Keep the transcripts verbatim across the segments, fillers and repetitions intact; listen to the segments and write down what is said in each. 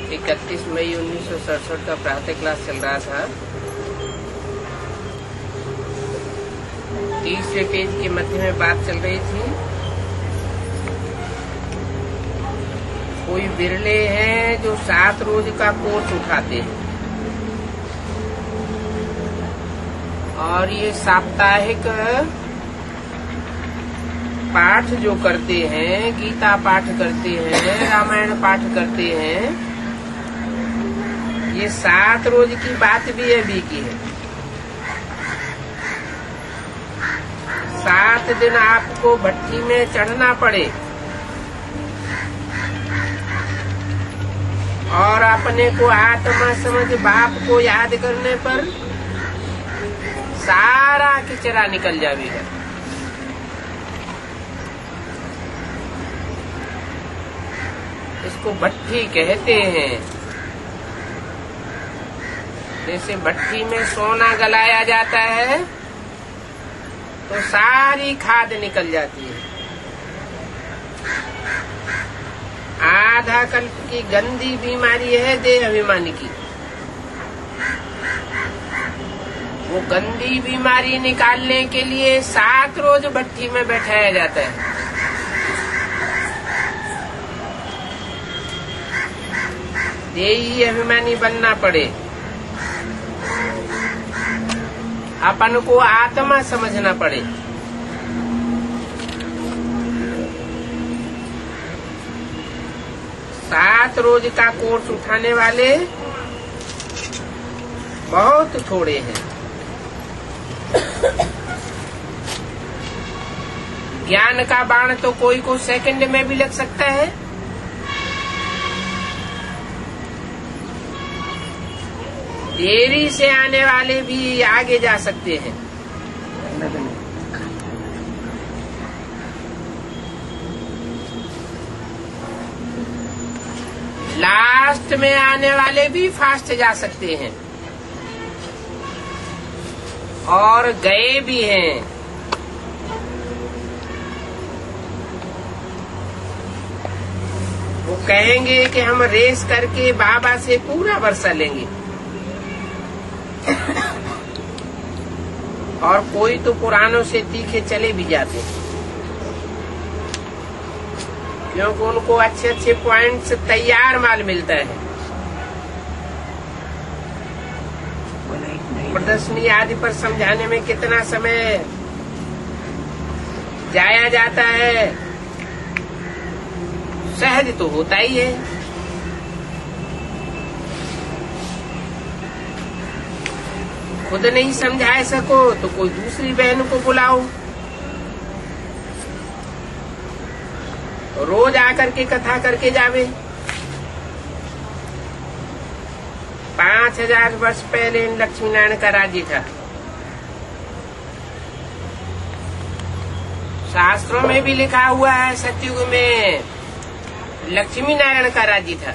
इकतीस मई उन्नीस सौ सड़सठ का प्रातः क्लास चल रहा था। तीसरे पेज के मध्य में बात चल रही थी। कोई बिरले हैं जो सात रोज का कोर्स उठाते हैं और ये साप्ताहिक पाठ जो करते हैं, गीता पाठ करते हैं, रामायण पाठ करते हैं, ये सात रोज की बात भी अभी की है। सात दिन आपको भट्टी में चढ़ना पड़े और अपने को आत्मा समझ बाप को याद करने पर सारा किचरा निकल जाएगा। इसको भट्टी कहते हैं। जैसे भट्टी में सोना गलाया जाता है तो सारी खाद निकल जाती है। आधा कल्प की गंदी बीमारी है देह अभिमानी की। वो गंदी बीमारी निकालने के लिए सात रोज भट्टी में बैठाया जाता है। देही अभिमानी बनना पड़े, अपन को आत्मा समझना पड़े। सात रोज का कोर्स उठाने वाले बहुत थोड़े हैं। ज्ञान का बाण तो कोई को सेकंड में भी लग सकता है। देरी से आने वाले भी आगे जा सकते हैं। लास्ट में आने वाले भी फास्ट जा सकते हैं और गए भी हैं। वो कहेंगे कि हम रेस करके बाबा से पूरा वर्षा लेंगे और कोई तो पुरानों से तीखे चले भी जाते हैं क्योंकि उनको अच्छे अच्छे पॉइंट्स तैयार माल मिलता है। प्रदर्शनी आदि पर समझाने में कितना समय जाया जाता है, सहज तो होता ही है। खुद नहीं समझा सको तो कोई दूसरी बहन को बुलाओ, रोज आकर के कथा करके जावे। पांच हजार वर्ष पहले लक्ष्मी नारायण का राज्य था। शास्त्रों में भी लिखा हुआ है सतयुग में लक्ष्मी नारायण का राज्य था।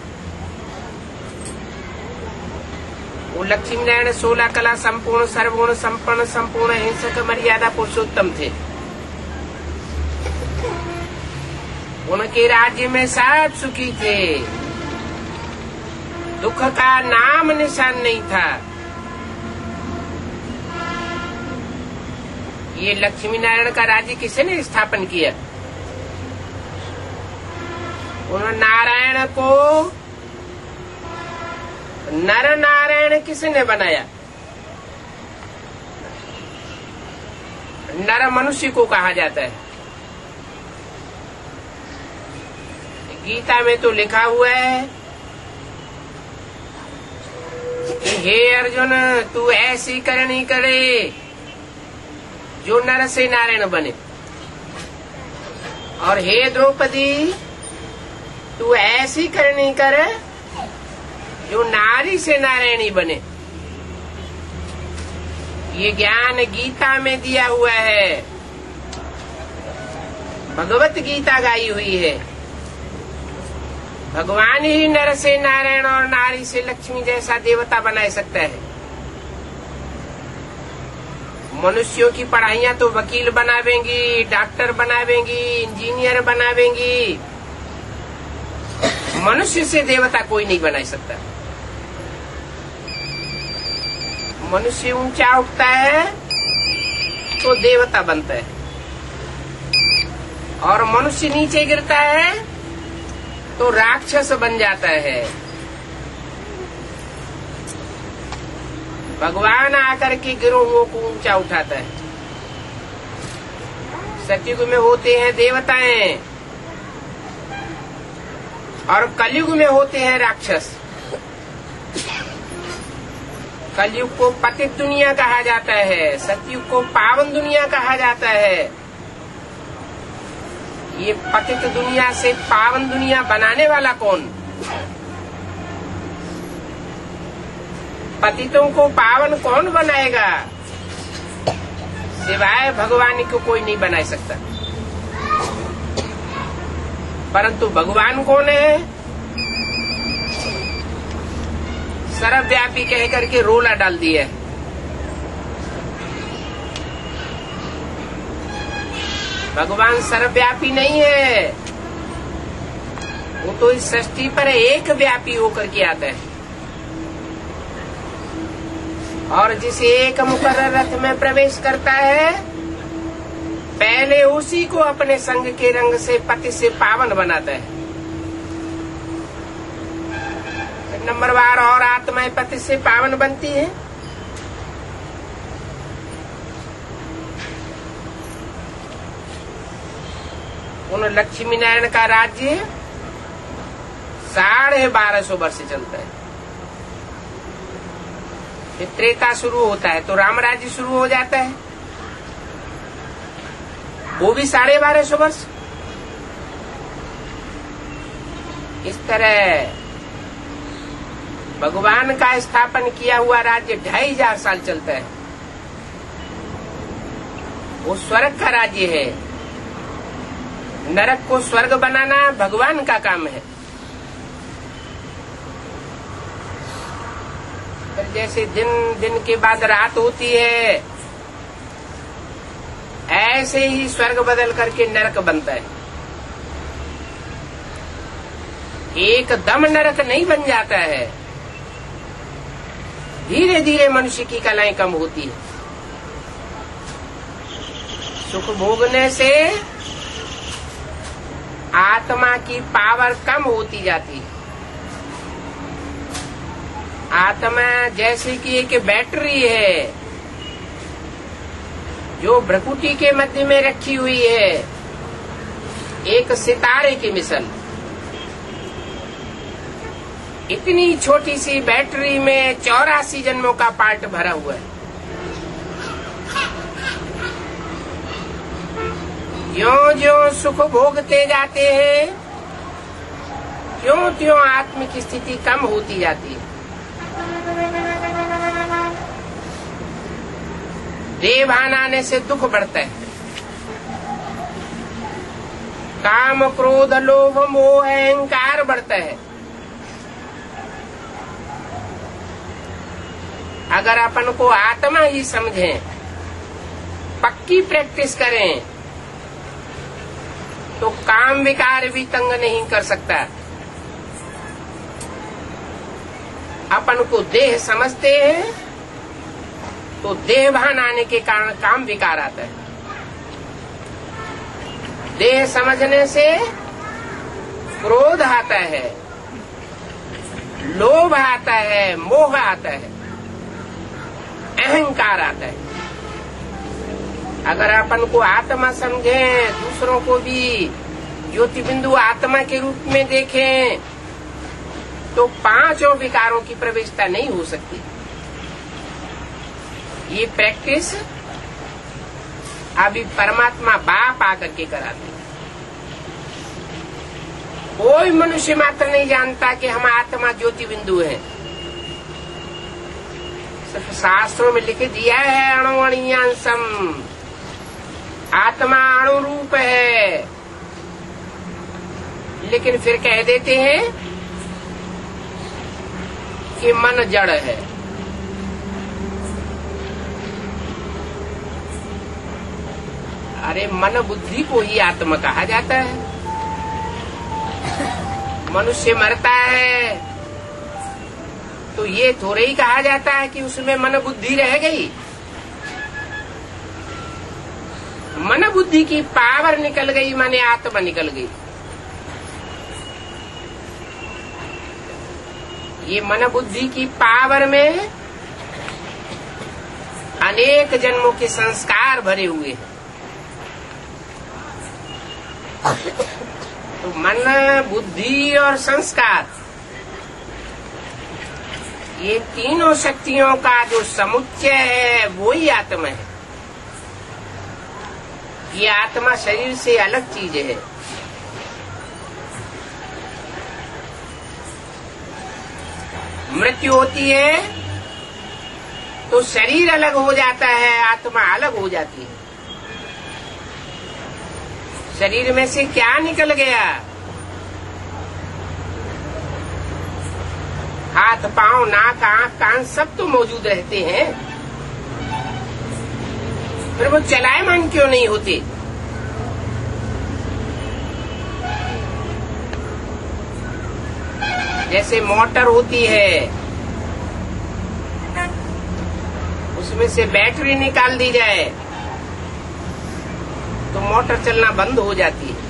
वो लक्ष्मी नारायण सोलह कला संपूर्ण सर्वगुण संपन्न संपूर्ण हिंसक मर्यादा पुरुषोत्तम थे। उनके राज्य में सब सुखी थे, दुख का नाम निशान नहीं था। ये लक्ष्मी नारायण का राज्य किसने स्थापन किया? उन्होंने नारायण को नर नारायण किसने बनाया? नर मनुष्य को कहा जाता है। गीता में तो लिखा हुआ है कि हे अर्जुन तू ऐसी करनी करे जो नर से नारायण बने, और हे द्रौपदी तू ऐसी करनी कर जो नारी से नारायणी बने। ये ज्ञान गीता में दिया हुआ है, भगवत गीता गाई हुई है। भगवान ही नर से नारायण और नारी से लक्ष्मी जैसा देवता बना सकता है। मनुष्यों की पढ़ाइयां तो वकील बनावेंगी, डॉक्टर बनावेंगी, इंजीनियर बनावेंगी, मनुष्य से देवता कोई नहीं बना सकता। मनुष्य ऊंचा उठता है तो देवता बनता है, और मनुष्य नीचे गिरता है तो राक्षस बन जाता है। भगवान आकर के गिरोहों को ऊंचा उठाता है। सतयुग में होते हैं देवताएं और कलयुग में होते हैं राक्षस। कलयुग को पतित दुनिया कहा जाता है, सतयुग को पावन दुनिया कहा जाता है। ये पतित दुनिया से पावन दुनिया बनाने वाला कौन? पतितों को पावन कौन बनाएगा? सिवाय भगवान को कोई नहीं बना सकता। परंतु भगवान कौन है? सर्वव्यापी कह करके रोला डाल दिया है। भगवान सर्वव्यापी नहीं है, वो तो इस सृष्टि पर एक व्यापी होकर के आता है। और जिस एक मुकर्रर रथ में प्रवेश करता है, पहले उसी को अपने संग के रंग से पति से पावन बनाता है। नंबर बार और आत्माएं पति से पावन बनती है। उन लक्ष्मी नारायण का राज्य साढ़े बारह सौ वर्ष चलता है। फिर त्रेता शुरू होता है तो राम राज्य शुरू हो जाता है, वो भी साढ़े बारह सौ वर्ष। इस तरह भगवान का स्थापन किया हुआ राज्य ढाई हजार साल चलता है। वो स्वर्ग का राज्य है। नरक को स्वर्ग बनाना भगवान का काम है। फिर जैसे दिन दिन के बाद रात होती है, ऐसे ही स्वर्ग बदल करके नरक बनता है। एकदम नरक नहीं बन जाता है, धीरे धीरे मनुष्य की कलाएं कम होती है। सुख भोगने से आत्मा की पावर कम होती जाती है। आत्मा जैसे कि एक बैटरी है जो भ्रकुटी के मध्य में रखी हुई है, एक सितारे की मिसल। इतनी छोटी सी बैटरी में चौरासी जन्मों का पार्ट भरा हुआ है। ज्यों ज्यों सुख भोगते जाते हैं, त्यों त्यों आत्म की स्थिति कम होती जाती है। देवान आने से दुख बढ़ता है। काम क्रोध लोभ मोह अहंकार बढ़ता है। अगर अपन को आत्मा ही समझें, पक्की प्रैक्टिस करें, तो काम विकार भी तंग नहीं कर सकता। अपन को देह समझते हैं तो देह भान आने के कारण काम विकार आता है। देह समझने से क्रोध आता है, लोभ आता है, मोह आता है, अहंकार आता है। अगर अपन को आत्मा समझें, दूसरों को भी ज्योति बिंदु आत्मा के रूप में देखें, तो पांचों विकारों की प्रवेशता नहीं हो सकती। ये प्रैक्टिस अभी परमात्मा बाप आकर के कराते। कोई मनुष्य मात्र नहीं जानता कि हम आत्मा ज्योति बिंदु हैं। सिर्फ शास्त्रों में लिख दिया है अणु अणियांसम, आत्मा अणु रूप है, लेकिन फिर कह देते हैं कि मन जड़ है। अरे मन बुद्धि को ही आत्मा कहा जाता है। मनुष्य मरता है तो ये थोड़े ही कहा जाता है कि उसमें मन बुद्धि रह गई। मन बुद्धि की पावर निकल गई, माने आत्मा निकल गई। ये मन बुद्धि की पावर में अनेक जन्मों के संस्कार भरे हुए हैं। तो मन, बुद्धि और संस्कार, ये तीनों शक्तियों का जो समुच्चय है वो ही आत्मा है। ये आत्मा शरीर से अलग चीज है। मृत्यु होती है तो शरीर अलग हो जाता है, आत्मा अलग हो जाती है। शरीर में से क्या निकल गया? हाथ, पांव, नाक, आंख, कान सब तो मौजूद रहते हैं, फिर वो चलायमान क्यों नहीं होते? जैसे मोटर होती है, उसमें से बैटरी निकाल दी जाए तो मोटर चलना बंद हो जाती है।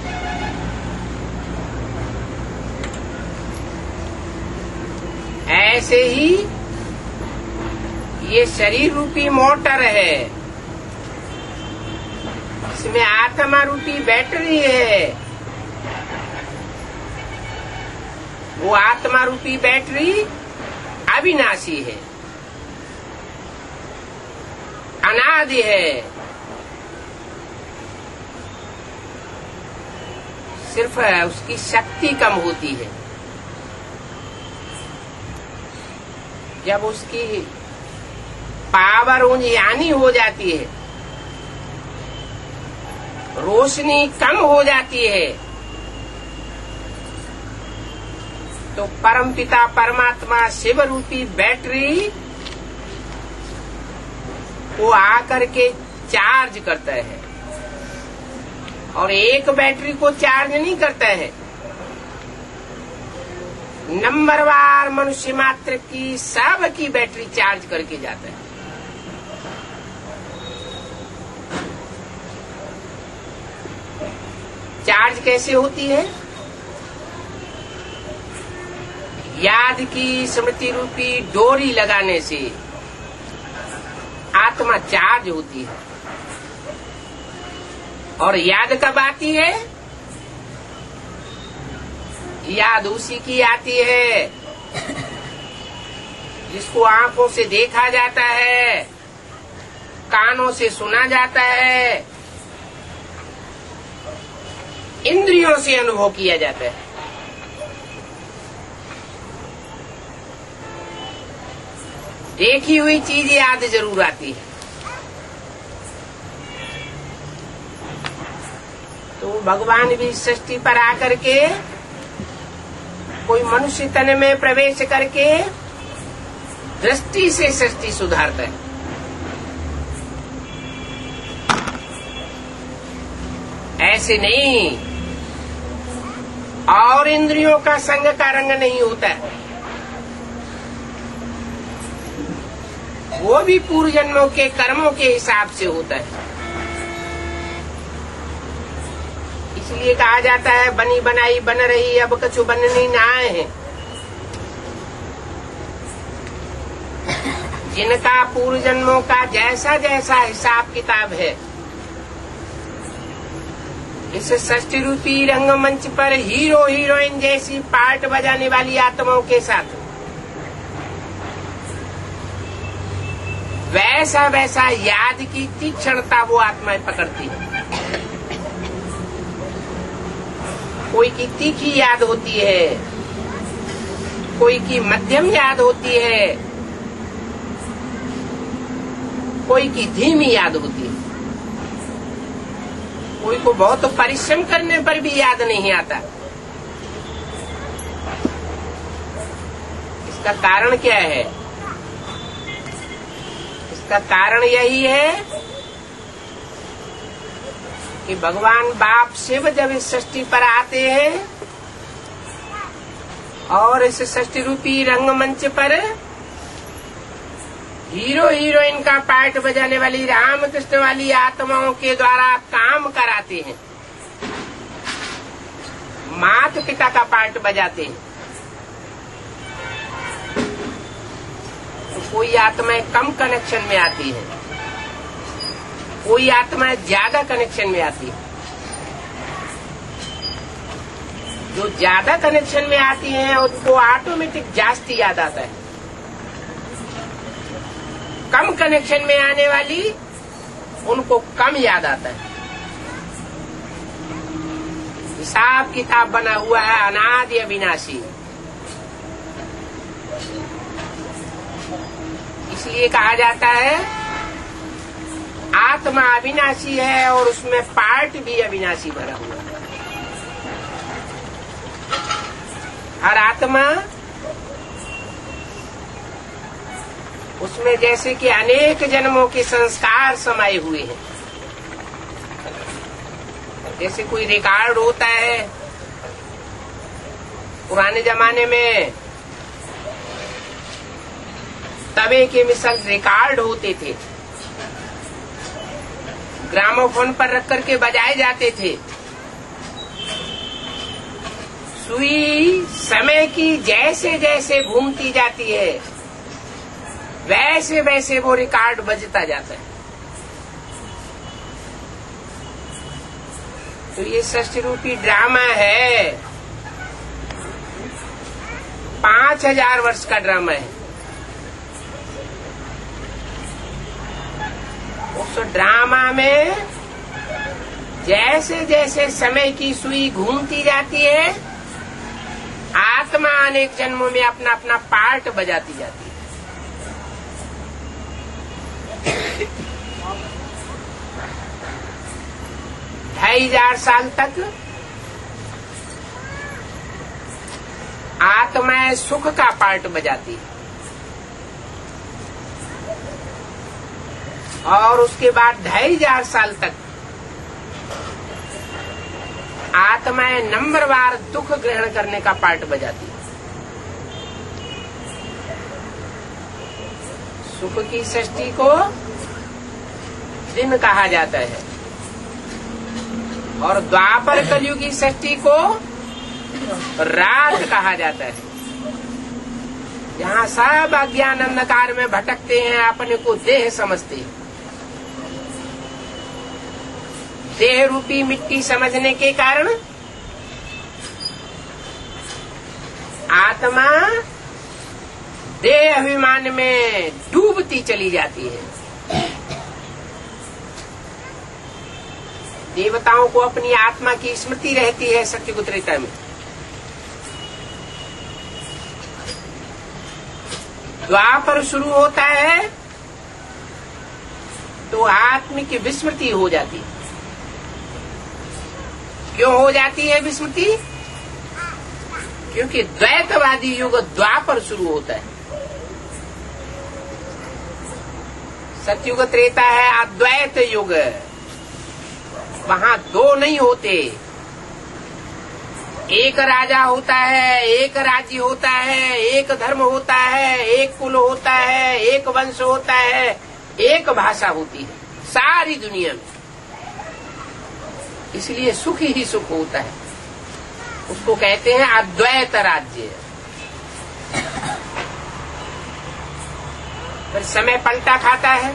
ऐसे ही ये शरीर रूपी मोटर है, इसमें आत्मा रूपी बैटरी है। वो आत्मा रूपी बैटरी अविनाशी है, अनादि है। सिर्फ उसकी शक्ति कम होती है। जब उसकी पावर ऊंचाई हो जाती है, रोशनी कम हो जाती है, तो परमपिता परमात्मा शिव रूपी बैटरी वो आकर के चार्ज करता है। और एक बैटरी को चार्ज नहीं करता है, नंबरवार मनुष्य मात्र की सब की बैटरी चार्ज करके जाता है। चार्ज कैसे होती है? याद की स्मृति रूपी डोरी लगाने से आत्मा चार्ज होती है। और याद कब आती है? याद उसी की आती है जिसको आंखों से देखा जाता है, कानों से सुना जाता है, इंद्रियों से अनुभव किया जाता है। देखी हुई चीज याद जरूर आती है। तो भगवान भी सृष्टि पर आकर के कोई मनुष्य तन में प्रवेश करके दृष्टि से सृष्टि सुधारता है। ऐसे नहीं, और इंद्रियों का संग का रंग नहीं होता है। वो भी पूर्व जन्मों के कर्मों के हिसाब से होता है। इसलिए कहा जाता है बनी बनाई बन रही, अब कछु बननी ना है। जिनका पूर्व जन्मों का जैसा जैसा हिसाब किताब है, इस सृष्टि रूपी रंगमंच पर हीरो हीरोइन जैसी पार्ट बजाने वाली आत्माओं के साथ वैसा वैसा याद की तीक्ष्णता वो आत्माएं पकड़ती है। कोई की तीखी याद होती है, कोई की मध्यम याद होती है, कोई की धीमी याद होती है। कोई को बहुत परिश्रम करने पर भी याद नहीं आता। इसका कारण क्या है? इसका कारण यही है कि भगवान बाप शिव जब इस सृष्टि पर आते हैं और इस षष्ठी रूपी रंगमंच पर हीरो हीरोइन का पार्ट बजाने वाली रामकृष्ण वाली आत्माओं के द्वारा काम कराते हैं, माता पिता का पार्ट बजाते हैं। तो कोई आत्माएं कम कनेक्शन में आती है, कोई आत्माएं ज्यादा कनेक्शन में आती है। जो ज्यादा कनेक्शन में आती हैं उनको ऑटोमेटिक जास्ती याद आता है। कम कनेक्शन में आने वाली उनको कम याद आता है। हिसाब किताब बना हुआ है अनादि अविनाशी। इसलिए कहा जाता है आत्मा अविनाशी है और उसमें पार्ट भी अविनाशी भरा हुआ है। हर आत्मा उसमें जैसे कि अनेक जन्मों के संस्कार समाये हुए हैं। जैसे कोई रिकॉर्ड होता है, पुराने जमाने में तवे के मिसल रिकॉर्ड होते थे, ग्रामोफोन पर रख करके बजाए जाते थे। सुई समय की जैसे जैसे घूमती जाती है वैसे वैसे वो रिकॉर्ड बजता जाता है। तो ये षष्ठी रूपी ड्रामा है, पांच हजार वर्ष का ड्रामा है। उस ड्रामा में जैसे जैसे समय की सुई घूमती जाती है, आत्मा अनेक जन्मों में अपना अपना पार्ट बजाती जाती है। ढाई हजार साल तक आत्माएं सुख का पार्ट बजाती है और उसके बाद ढाई हजार साल तक आत्माएं नंबरवार दुख ग्रहण करने का पार्ट बजाती है। सुख की षष्ठी को दिन कहा जाता है और द्वापर कलयुगी षष्ठी को रात कहा जाता है। जहाँ सब अज्ञान अंधकार में भटकते हैं, अपने को देह समझते हैं। देह रूपी मिट्टी समझने के कारण आत्मा देह अभिमान में डूबती चली जाती है। देवताओं को अपनी आत्मा की स्मृति रहती है सत्ययुग त्रेता में। द्वापर शुरू होता है तो आत्मिक विस्मृति हो जाती है। क्यों हो जाती है विस्मृति? क्योंकि द्वैतवादी युग द्वापर शुरू होता है। सतयुग त्रेता है अद्वैत युग, वहां दो नहीं होते। एक राजा होता है, एक राज्य होता है, एक धर्म होता है, एक कुल होता है, एक वंश होता है, एक भाषा होती है सारी दुनिया में। इसलिए सुख ही सुख होता है। उसको कहते हैं अद्वैत राज्य। फिर समय पलटा खाता है।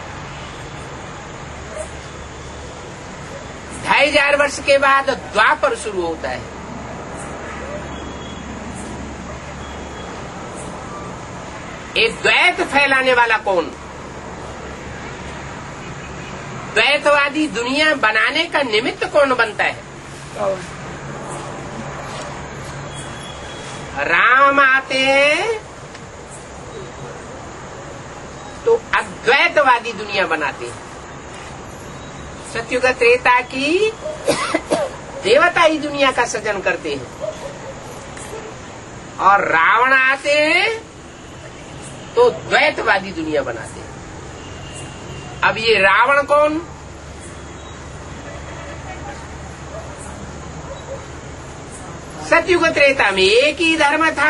ढाई हजार वर्ष के बाद द्वापर शुरू होता है। ये द्वैत फैलाने वाला कौन? द्वैतवादी दुनिया बनाने का निमित्त कौन बनता है? राम आते हैं तो अद्वैतवादी दुनिया बनाते हैं। सतयुग त्रेता की देवता ही दुनिया का सृजन करते हैं और रावण आते हैं तो द्वैतवादी दुनिया बनाते हैं। अब ये रावण कौन? सतयुग त्रेता में एक ही धर्म था,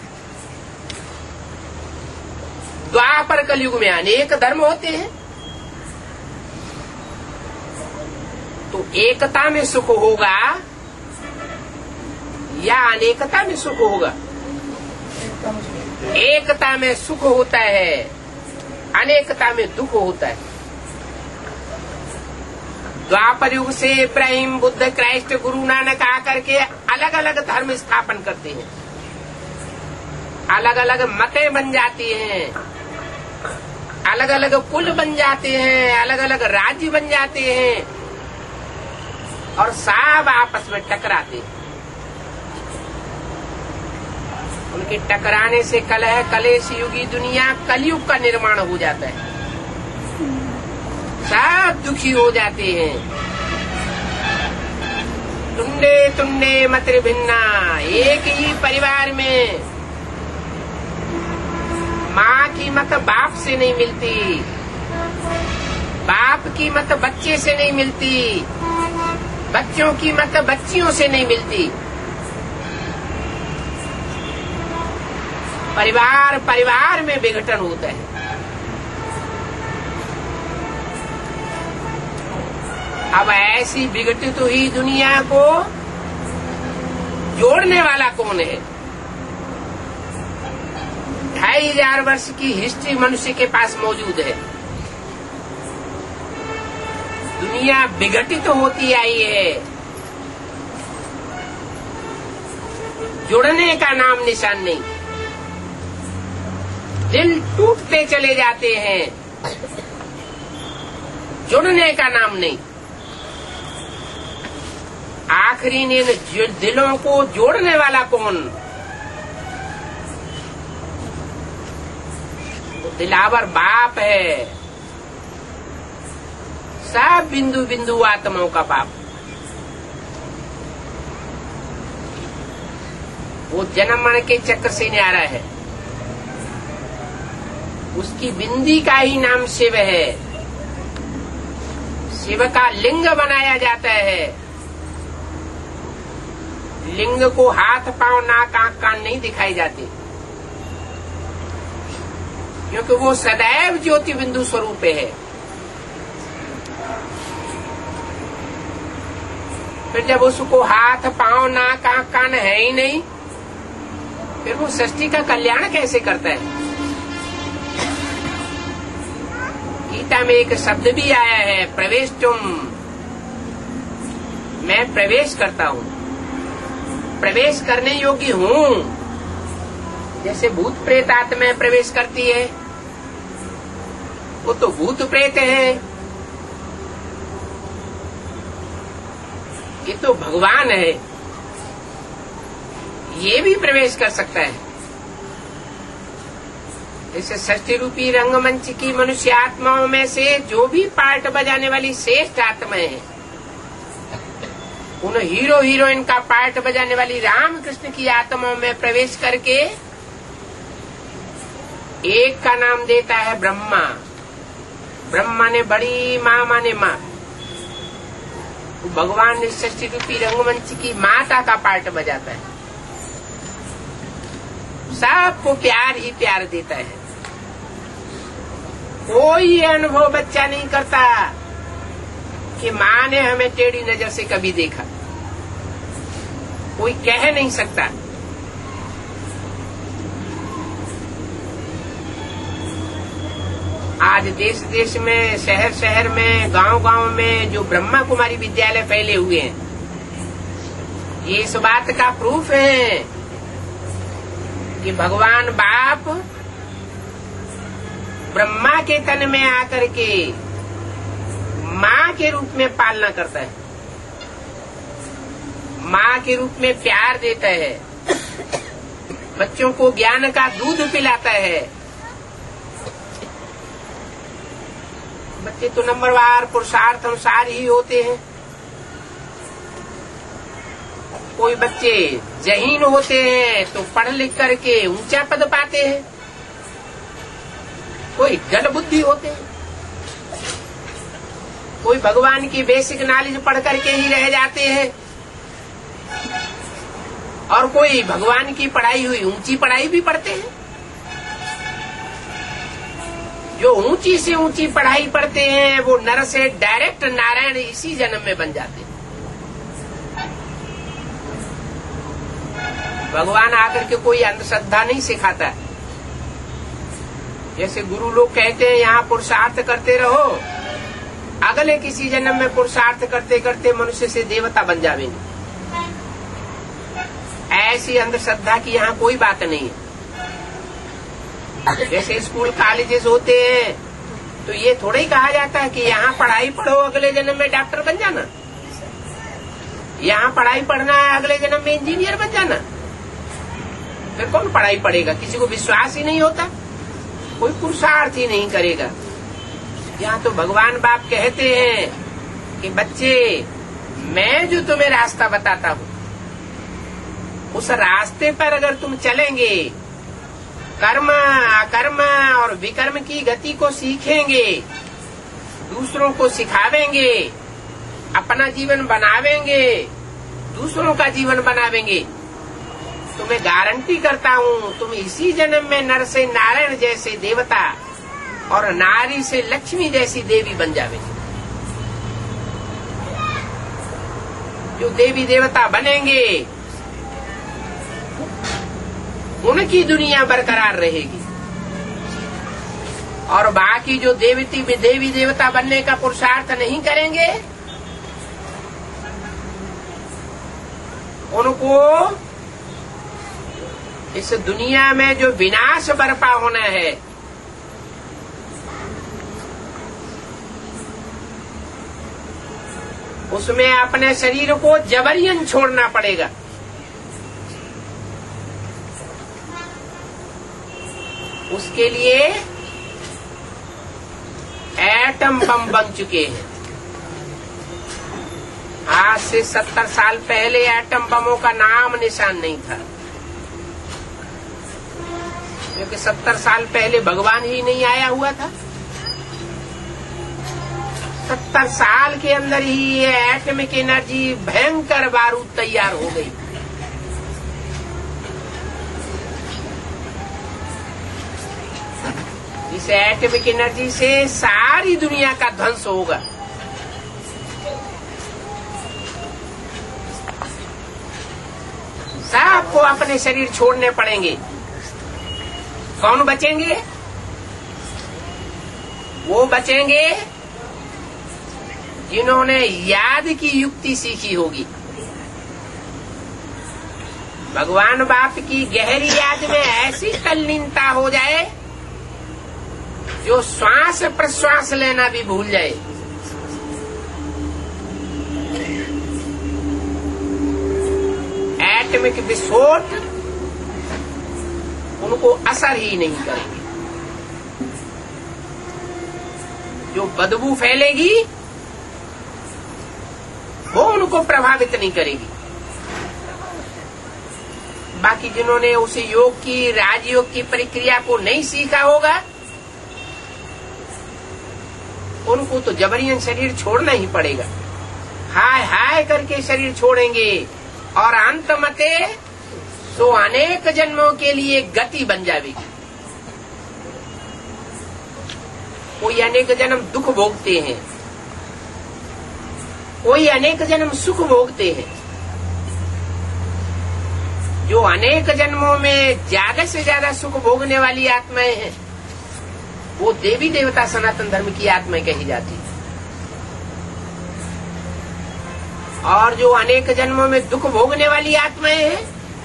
द्वापर कलयुग में अनेक धर्म होते हैं। तो एकता में सुख होगा या अनेकता में सुख होगा? एकता में सुख होता है, अनेकता में दुख होता है। द्वापर युग से इब्राहिम, बुद्ध, क्राइस्ट, गुरु नानक आकर के अलग अलग धर्म स्थापन करते हैं, अलग अलग मतें बन जाती हैं, अलग अलग कुल बन जाते हैं, अलग अलग राज्य बन जाते हैं और सब आपस में टकराते हैं। उनके टकराने से कलह कलेश युगी दुनिया कलयुग का निर्माण हो जाता है, सब दुखी हो जाते हैं। तुंडे तुंडे मत भिन्ना, एक ही परिवार में माँ की मत बाप से नहीं मिलती, बाप की मत बच्चे से नहीं मिलती, बच्चों की मत बच्चियों से नहीं मिलती। परिवार परिवार में विघटन होता है। अब ऐसी विघटित हुई दुनिया को जोड़ने वाला कौन है? ढाई हजार वर्ष की हिस्ट्री मनुष्य के पास मौजूद है। दुनिया विघटित होती आई है, जुड़ने का नाम निशान नहीं। दिल टूटते चले जाते हैं, जुड़ने का नाम नहीं। आखिरी ने दिलों को जोड़ने वाला कौन? वो दिलावर बाप है, सब बिंदु बिंदु आत्माओं का बाप। वो जन्म मरण के चक्र से न्यारा है, उसकी बिंदी का ही नाम शिव है। शिव का लिंग बनाया जाता है। लिंग को हाथ पांव नाक आंख कान नहीं दिखाई जाते, क्योंकि वो सदैव ज्योति बिंदु स्वरूप है। फिर जब उसको हाथ पांव नाक आंख कान है ही नहीं, फिर वो सृष्टि का कल्याण कैसे करता है? गीता में एक शब्द भी आया है, प्रवेश तुम। मैं प्रवेश करता हूँ, प्रवेश करने योग्य हूँ। जैसे भूत प्रेत आत्मा प्रवेश करती है, वो तो भूत प्रेत है, ये तो भगवान है, ये भी प्रवेश कर सकता है। जैसे षष्ठी रूपी रंगमंच की मनुष्य आत्माओं में से जो भी पार्ट बजाने वाली श्रेष्ठ आत्माएं हैं, उन हीरो हीरोइन का पार्ट बजाने वाली राम कृष्ण की आत्माओं में प्रवेश करके एक का नाम देता है ब्रह्मा। ब्रह्मा ने बड़ी माँ माने माँ, तो भगवान ने षष्ठी रूपी रंगमंच की माता का पार्ट बजाता है। सबको प्यार ही प्यार देता है। कोई अनुभव बच्चा नहीं करता कि माँ ने हमें टेढ़ी नजर से कभी देखा, कोई कह नहीं सकता। आज देश देश में, शहर शहर में, गांव गांव में जो ब्रह्मा कुमारी विद्यालय फैले हुए हैं, ये इस बात का प्रूफ है कि भगवान बाप ब्रह्मा के तन में आकर के माँ के रूप में पालना करता है, माँ के रूप में प्यार देता है, बच्चों को ज्ञान का दूध पिलाता है। बच्चे तो नंबरवार पुरुषार्थ अनुसार ही होते हैं। कोई बच्चे जहीन होते हैं तो पढ़ लिख करके ऊंचा पद पाते हैं, कोई गल बुद्धि होते हैं, कोई भगवान की बेसिक नॉलेज पढ़ करके ही रह जाते हैं। और कोई भगवान की पढ़ाई हुई ऊंची पढ़ाई भी पढ़ते हैं। जो ऊंची से ऊंची पढ़ाई पढ़ते हैं वो नर से डायरेक्ट नारायण इसी जन्म में बन जाते हैं। भगवान आकर के कोई अंधश्रद्धा नहीं सिखाता। जैसे गुरु लोग कहते हैं यहाँ पुरुषार्थ करते रहो, अगले किसी जन्म में पुरुषार्थ करते करते मनुष्य से देवता बन जावेंगे। ऐसी अंधश्रद्धा की यहाँ कोई बात नहीं है। जैसे स्कूल कॉलेजेस होते हैं तो ये थोड़ा ही कहा जाता है कि यहाँ पढ़ाई पढ़ो, अगले जन्म में डॉक्टर बन जाना। यहाँ पढ़ाई पढ़ना है, अगले जन्म में इंजीनियर बन जाना। फिर कौन पढ़ाई पढ़ेगा? किसी को विश्वास ही नहीं होता, कोई पुरुषार्थ ही नहीं करेगा। यहाँ तो भगवान बाप कहते हैं कि बच्चे, मैं जो तुम्हें रास्ता बताता हूँ उस रास्ते पर अगर तुम चलेंगे, कर्म अकर्म और विकर्म की गति को सीखेंगे, दूसरों को सिखावेंगे, अपना जीवन बनावेंगे, दूसरों का जीवन बनावेंगे, तो मैं गारंटी करता हूँ तुम इसी जन्म में नर से नारायण जैसे देवता और नारी से लक्ष्मी जैसी देवी बन जावेंगे। जो देवी देवता बनेंगे उनकी दुनिया बरकरार रहेगी, और बाकी जो देवती देवी देवता बनने का पुरुषार्थ नहीं करेंगे उनको इस दुनिया में जो विनाश बरपा होना है उसमें अपने शरीर को जबरियन छोड़ना पड़ेगा। उसके लिए एटम बम बन चुके हैं। आज से सत्तर साल पहले एटम बमों का नाम निशान नहीं था, क्योंकि सत्तर साल पहले भगवान ही नहीं आया हुआ था। सत्तर साल के अंदर ही ये एटमिक एनर्जी भयंकर बारूद तैयार हो गई। इस एटमिक एनर्जी से सारी दुनिया का ध्वंस होगा। सबको अपने शरीर छोड़ने पड़ेंगे। कौन बचेंगे? वो बचेंगे जिन्होंने याद की युक्ति सीखी होगी। भगवान बाप की गहरी याद में ऐसी तल्लीनता हो जाए जो श्वास प्रश्वास लेना भी भूल जाए। एटमिक विस्फोट उनको असर ही नहीं करेंगे। जो बदबू फैलेगी वो उनको प्रभावित नहीं करेगी। बाकी जिन्होंने उस योग की, राजयोग की प्रक्रिया को नहीं सीखा होगा उनको तो जबरियन शरीर छोड़ना ही पड़ेगा। हाय हाय करके शरीर छोड़ेंगे और अंत मते सो अनेक जन्मों के लिए गति बन जाएगी। कोई अनेक जन्म दुख भोगते हैं, कोई अनेक जन्म सुख भोगते हैं। जो अनेक जन्मों में ज्यादा से ज्यादा सुख भोगने वाली आत्माएं हैं वो देवी देवता सनातन धर्म की आत्माएं कही जाती है। और जो अनेक जन्मों में दुख भोगने वाली आत्माएं हैं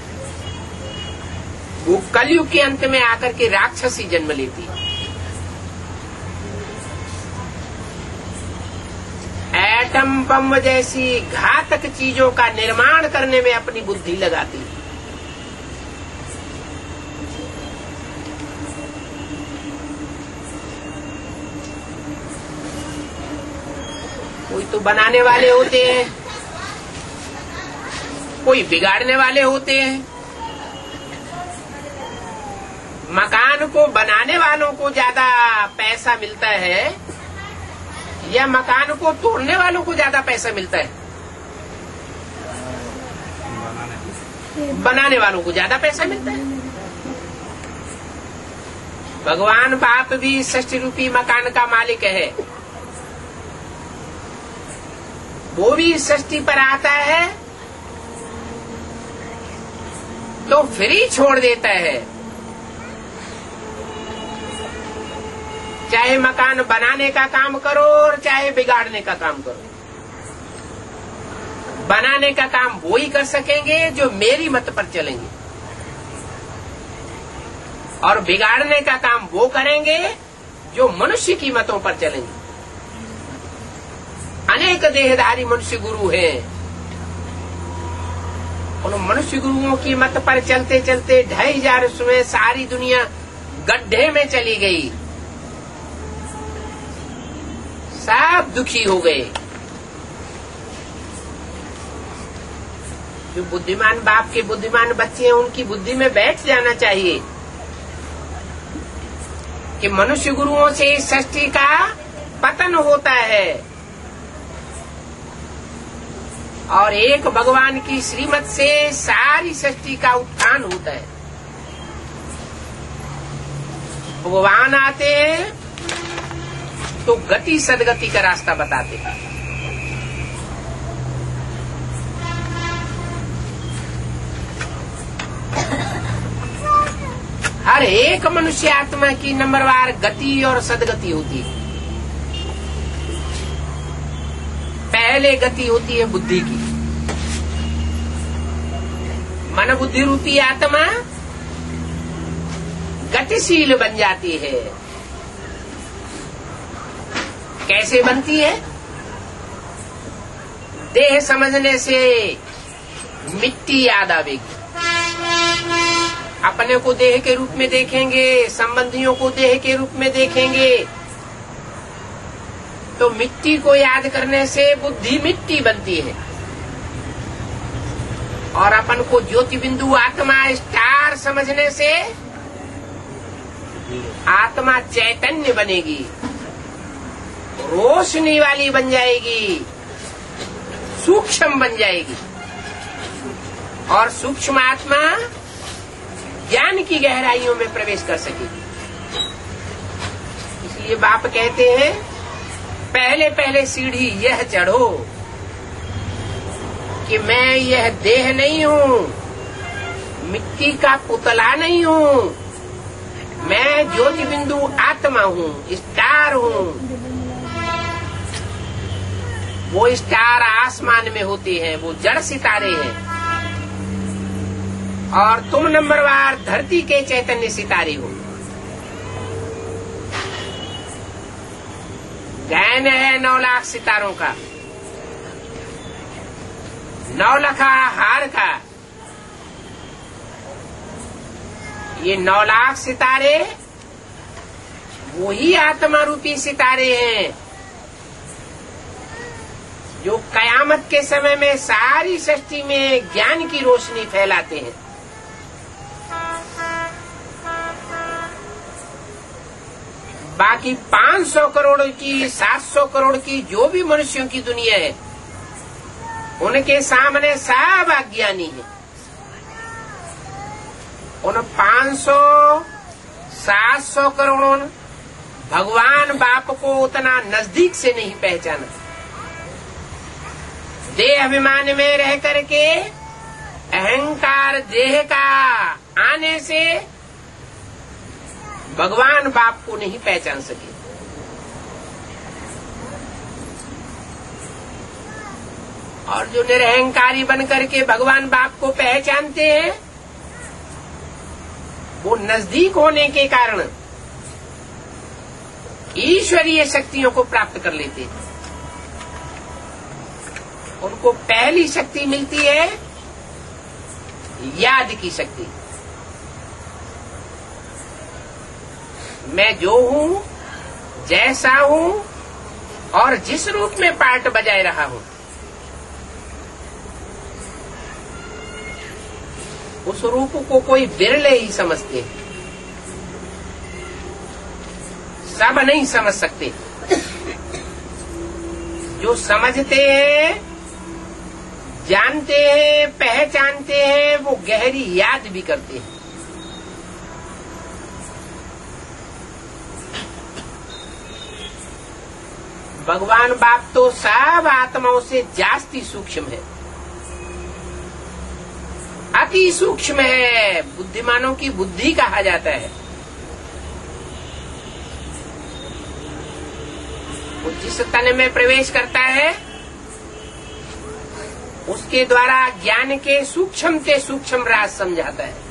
वो कलयुग के अंत में आकर के राक्षसी जन्म लेती है। एटम बम जैसी घातक चीजों का निर्माण करने में अपनी बुद्धि लगाती है। कोई तो बनाने वाले होते हैं, कोई बिगाड़ने वाले होते हैं। मकान को बनाने वालों को ज्यादा पैसा मिलता है या मकान को तोड़ने वालों को ज्यादा पैसा मिलता है? बनाने वालों को ज्यादा पैसा मिलता है। भगवान बाप भी षष्ठी रूपी मकान का मालिक है, वो भी षष्ठी पर आता है तो फ्री छोड़ देता है। चाहे मकान बनाने का काम करो और चाहे बिगाड़ने का काम करो। बनाने का काम वो ही कर सकेंगे जो मेरी मत पर चलेंगे, और बिगाड़ने का काम वो करेंगे जो मनुष्य की मतों पर चलेंगे। अनेक देहधारी मनुष्य गुरु हैं, उन मनुष्य गुरुओं की मत पर चलते चलते ढाई हजार में सारी दुनिया गड्ढे में चली गई, सब दुखी हो गए। जो बुद्धिमान बाप के बुद्धिमान बच्चे हैं उनकी बुद्धि में बैठ जाना चाहिए कि मनुष्य गुरुओं से इस सृष्टि का पतन होता है और एक भगवान की श्रीमत से सारी सृष्टि का उत्थान होता है। भगवान आते हैं तो गति सदगति का रास्ता बताते हैं। हर एक मनुष्य आत्मा की नंबरवार गति और सदगति होती है। पहले गति होती है बुद्धि की। मन बुद्धि रूपी आत्मा गतिशील बन जाती है। कैसे बनती है? देह समझने से मिट्टी याद आवेगी। अपने को देह के रूप में देखेंगे, संबंधियों को देह के रूप में देखेंगे, तो मिट्टी को याद करने से बुद्धि मिट्टी बनती है और अपन को ज्योति बिंदु आत्मा स्टार समझने से आत्मा चैतन्य बनेगी, रोशनी वाली बन जाएगी, सूक्ष्म बन जाएगी और सूक्ष्म आत्मा ज्ञान की गहराइयों में प्रवेश कर सकेगी। इसलिए बाप कहते हैं पहले पहले सीढ़ी यह चढ़ो कि मैं यह देह नहीं हूँ, मिट्टी का पुतला नहीं हूँ, मैं ज्योति बिंदु आत्मा हूँ, स्टार हूँ। वो स्टार आसमान में होते हैं, वो जड़ सितारे हैं और तुम नंबरवार धरती के चैतन्य सितारे हो। गहन है नौ लाख सितारों का, नौ लखा हार का। ये नौ लाख सितारे वही आत्मा रूपी सितारे हैं जो कयामत के समय में सारी सृष्टि में ज्ञान की रोशनी फैलाते हैं। बाकी पाँच सौ करोड़ की, सात सौ करोड़ की जो भी मनुष्यों की दुनिया है, उनके सामने सब अज्ञानी है। उन पाँच सौ, सात सौ करोड़ भगवान बाप को उतना नजदीक से नहीं पहचाना। देह अभिमान में रह करके अहंकार देह का आने से भगवान बाप को नहीं पहचान सके। और जो निरहंकारी बन करके भगवान बाप को पहचानते हैं, वो नजदीक होने के कारण ईश्वरीय शक्तियों को प्राप्त कर लेते हैं। उनको पहली शक्ति मिलती है याद की शक्ति। मैं जो हूँ, जैसा हूँ और जिस रूप में पार्ट बजाए रहा हूँ, उस रूप को कोई बिरले ही समझते हैं, सब नहीं समझ सकते। जो समझते हैं जानते हैं, पहचानते हैं, वो गहरी याद भी करते हैं। भगवान बाप तो सब आत्माओं से जास्ती सूक्ष्म है, अति सूक्ष्म है, बुद्धिमानों की बुद्धि कहा जाता है। वो जिस तन में प्रवेश करता है उसके द्वारा ज्ञान के सूक्ष्म से सूक्ष्म राज समझाता है,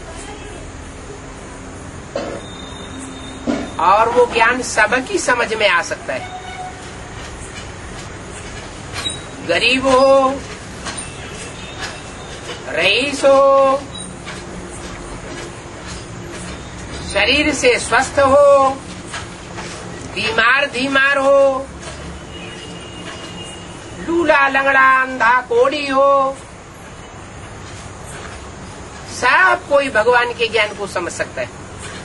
और वो ज्ञान सबकी समझ में आ सकता है। गरीब हो, रईस हो, शरीर से स्वस्थ हो, बीमार धीमार हो, लूला लंगड़ा अंधा कोड़ी हो, सब कोई भगवान के ज्ञान को समझ सकता है।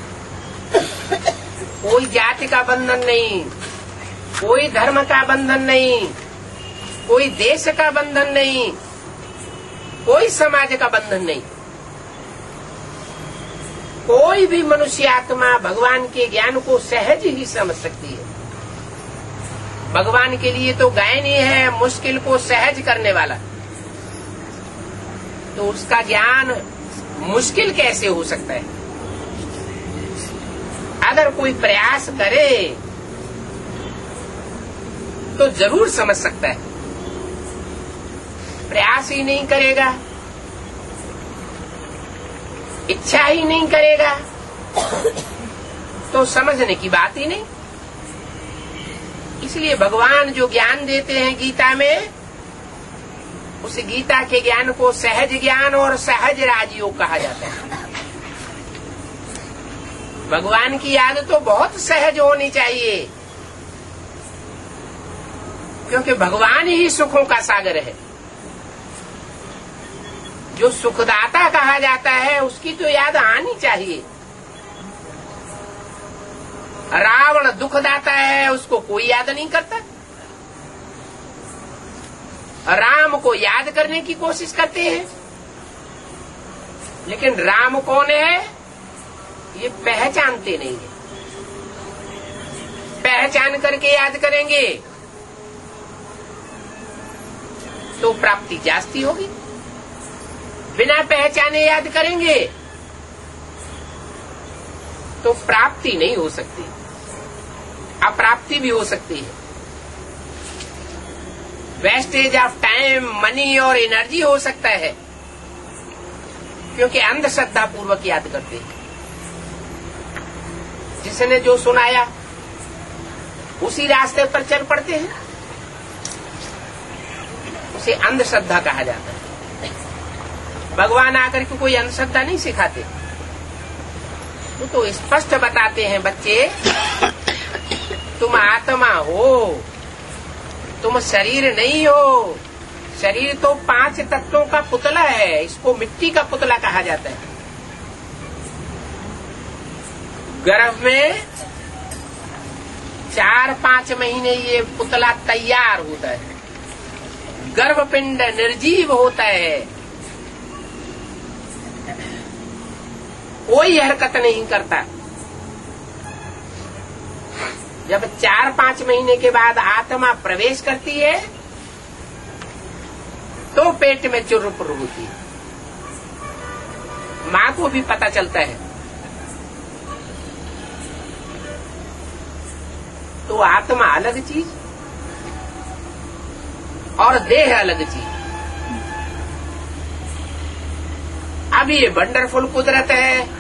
कोई जाति का बंधन नहीं, कोई धर्म का बंधन नहीं, कोई देश का बंधन नहीं, कोई समाज का बंधन नहीं। कोई भी मनुष्य आत्मा भगवान के ज्ञान को सहज ही समझ सकती है। भगवान के लिए तो गायन ही है मुश्किल को सहज करने वाला, तो उसका ज्ञान मुश्किल कैसे हो सकता है? अगर कोई प्रयास करे तो जरूर समझ सकता है। प्रयास ही नहीं करेगा, इच्छा ही नहीं करेगा, तो समझने की बात ही नहीं। इसलिए भगवान जो ज्ञान देते हैं गीता में, उस गीता के ज्ञान को सहज ज्ञान और सहज राजयोग कहा जाता है। भगवान की याद तो बहुत सहज होनी चाहिए, क्योंकि भगवान ही सुखों का सागर है। जो सुखदाता कहा जाता है उसकी तो याद आनी चाहिए। रावण दुखदाता है, उसको कोई याद नहीं करता। राम को याद करने की कोशिश करते हैं, लेकिन राम कौन है ये पहचानते नहीं है। पहचान करके याद करेंगे तो प्राप्ति जास्ती होगी, बिना पहचाने याद करेंगे तो प्राप्ति नहीं हो सकती, अप्राप्ति भी हो सकती है। वेस्टेज ऑफ टाइम, मनी और एनर्जी हो सकता है, क्योंकि अंधश्रद्धा पूर्वक याद करते हैं। जिसने जो सुनाया उसी रास्ते पर चल पड़ते हैं, उसे अंधश्रद्धा कहा जाता है। भगवान आकर के कोई अंधश्रद्धा नहीं सिखाते, वो तो स्पष्ट बताते हैं, बच्चे तुम आत्मा हो, तुम शरीर नहीं हो। शरीर तो पांच तत्वों का पुतला है, इसको मिट्टी का पुतला कहा जाता है। गर्भ में चार पांच महीने ये पुतला तैयार होता है, गर्भपिंड निर्जीव होता है, कोई हरकत नहीं करता। जब चार पांच महीने के बाद आत्मा प्रवेश करती है तो पेट में चुर्र-पुर्र होती है। मां को भी पता चलता है। तो आत्मा अलग चीज और देह अलग चीज। अब ये वंडरफुल कुदरत है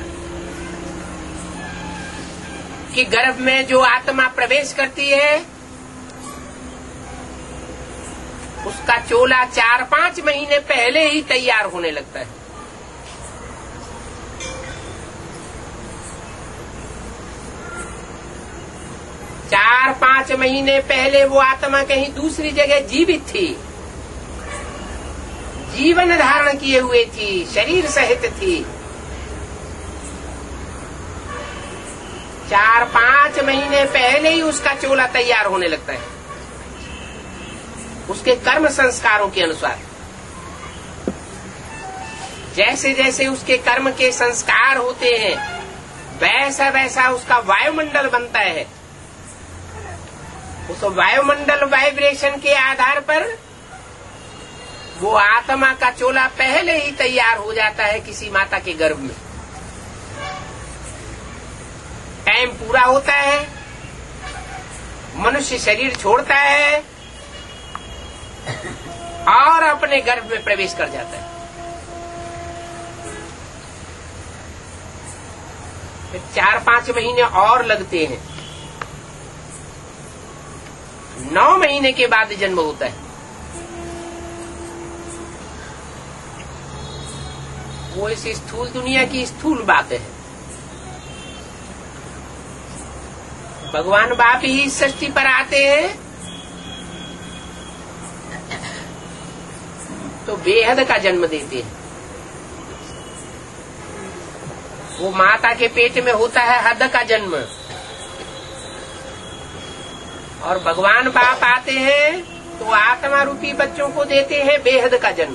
कि गर्भ में जो आत्मा प्रवेश करती है उसका चोला चार पांच महीने पहले ही तैयार होने लगता है। चार पांच महीने पहले वो आत्मा कहीं दूसरी जगह जीवित थी, जीवन धारण किए हुए थी, शरीर सहित थी। चार पांच महीने पहले ही उसका चोला तैयार होने लगता है, उसके कर्म संस्कारों के अनुसार। जैसे जैसे उसके कर्म के संस्कार होते हैं वैसा वैसा उसका वायुमंडल बनता है। उस वायुमंडल वाइब्रेशन के आधार पर वो आत्मा का चोला पहले ही तैयार हो जाता है किसी माता के गर्भ में। टाइम पूरा होता है, मनुष्य शरीर छोड़ता है और अपने गर्भ में प्रवेश कर जाता है। फिर चार पांच महीने और लगते हैं, नौ महीने के बाद जन्म होता है। वो इस स्थूल दुनिया की स्थूल बात है। भगवान बाप ही इस सृष्टि पर आते हैं तो बेहद का जन्म देते हैं। वो माता के पेट में होता है हद का जन्म, और भगवान बाप आते हैं तो आत्मा रूपी बच्चों को देते हैं बेहद का जन्म।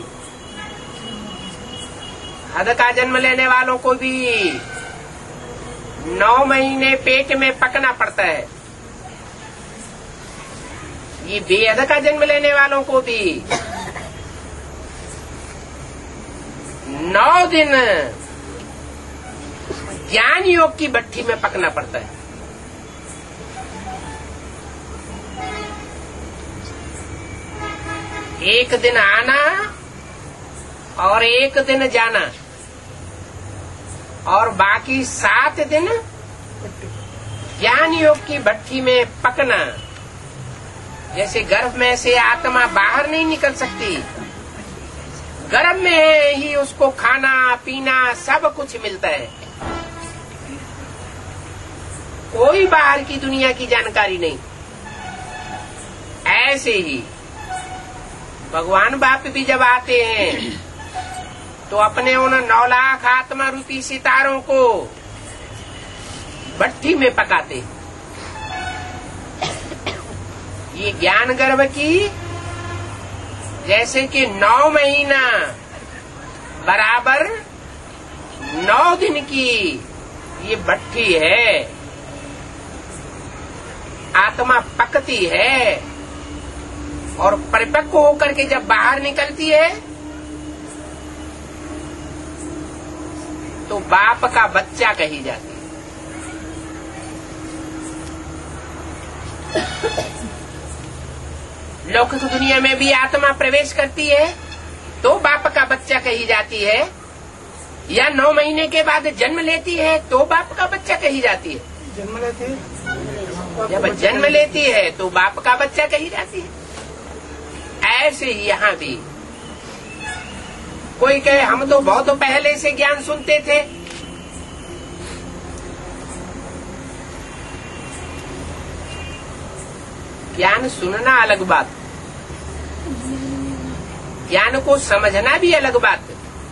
हद का जन्म लेने वालों को भी नौ महीने पेट में पकना पड़ता है। ये बेहद का जन्म लेने वालों को भी नौ दिन ज्ञान योग की भट्ठी में पकना पड़ता है। एक दिन आना और एक दिन जाना, और बाकी सात दिन ज्ञान योग की भट्ठी में पकना। जैसे गर्भ में से आत्मा बाहर नहीं निकल सकती, गर्भ में ही उसको खाना पीना सब कुछ मिलता है, कोई बाहर की दुनिया की जानकारी नहीं। ऐसे ही भगवान बाप भी जब आते हैं तो अपने उन नौ लाख आत्मा रूपी सितारों को भट्ठी में पकाते। ये ज्ञान गर्भ की जैसे कि नौ महीना बराबर नौ दिन की ये भट्ठी है, आत्मा पकती है और परिपक्व होकर के जब बाहर निकलती है तो बाप का बच्चा कही जाती है। लौकिक दुनिया में भी आत्मा प्रवेश करती है तो बाप का बच्चा कही जाती है, या नौ महीने के बाद जन्म लेती है तो बाप का बच्चा कही जाती है। जन्म लेती है जब जन्म लेती है तो बाप का बच्चा कही जाती है। ऐसे ही यहाँ भी कोई कहे हम तो बहुत पहले से ज्ञान सुनते थे, ज्ञान सुनना अलग बात, ज्ञान को समझना भी अलग बात,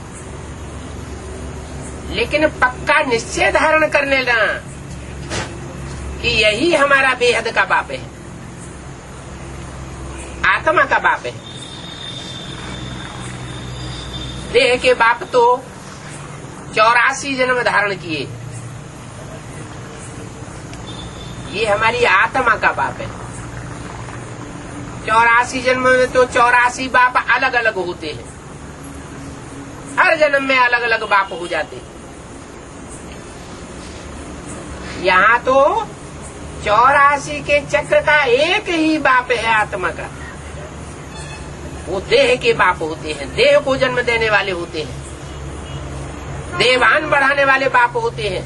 लेकिन पक्का निश्चय धारण कर लेना कि यही हमारा बेहद का बाप है, आत्मा का बाप है। देह के बाप तो चौरासी जन्म धारण किए, ये हमारी आत्मा का बाप है। चौरासी जन्म में तो चौरासी बाप अलग अलग होते हैं, हर जन्म में अलग अलग बाप हो जाते हैं। यहाँ तो चौरासी के चक्र का एक ही बाप है आत्मा का, वो देह के बाप होते हैं, देह को जन्म देने वाले होते हैं, देवान बढ़ाने वाले बाप होते हैं।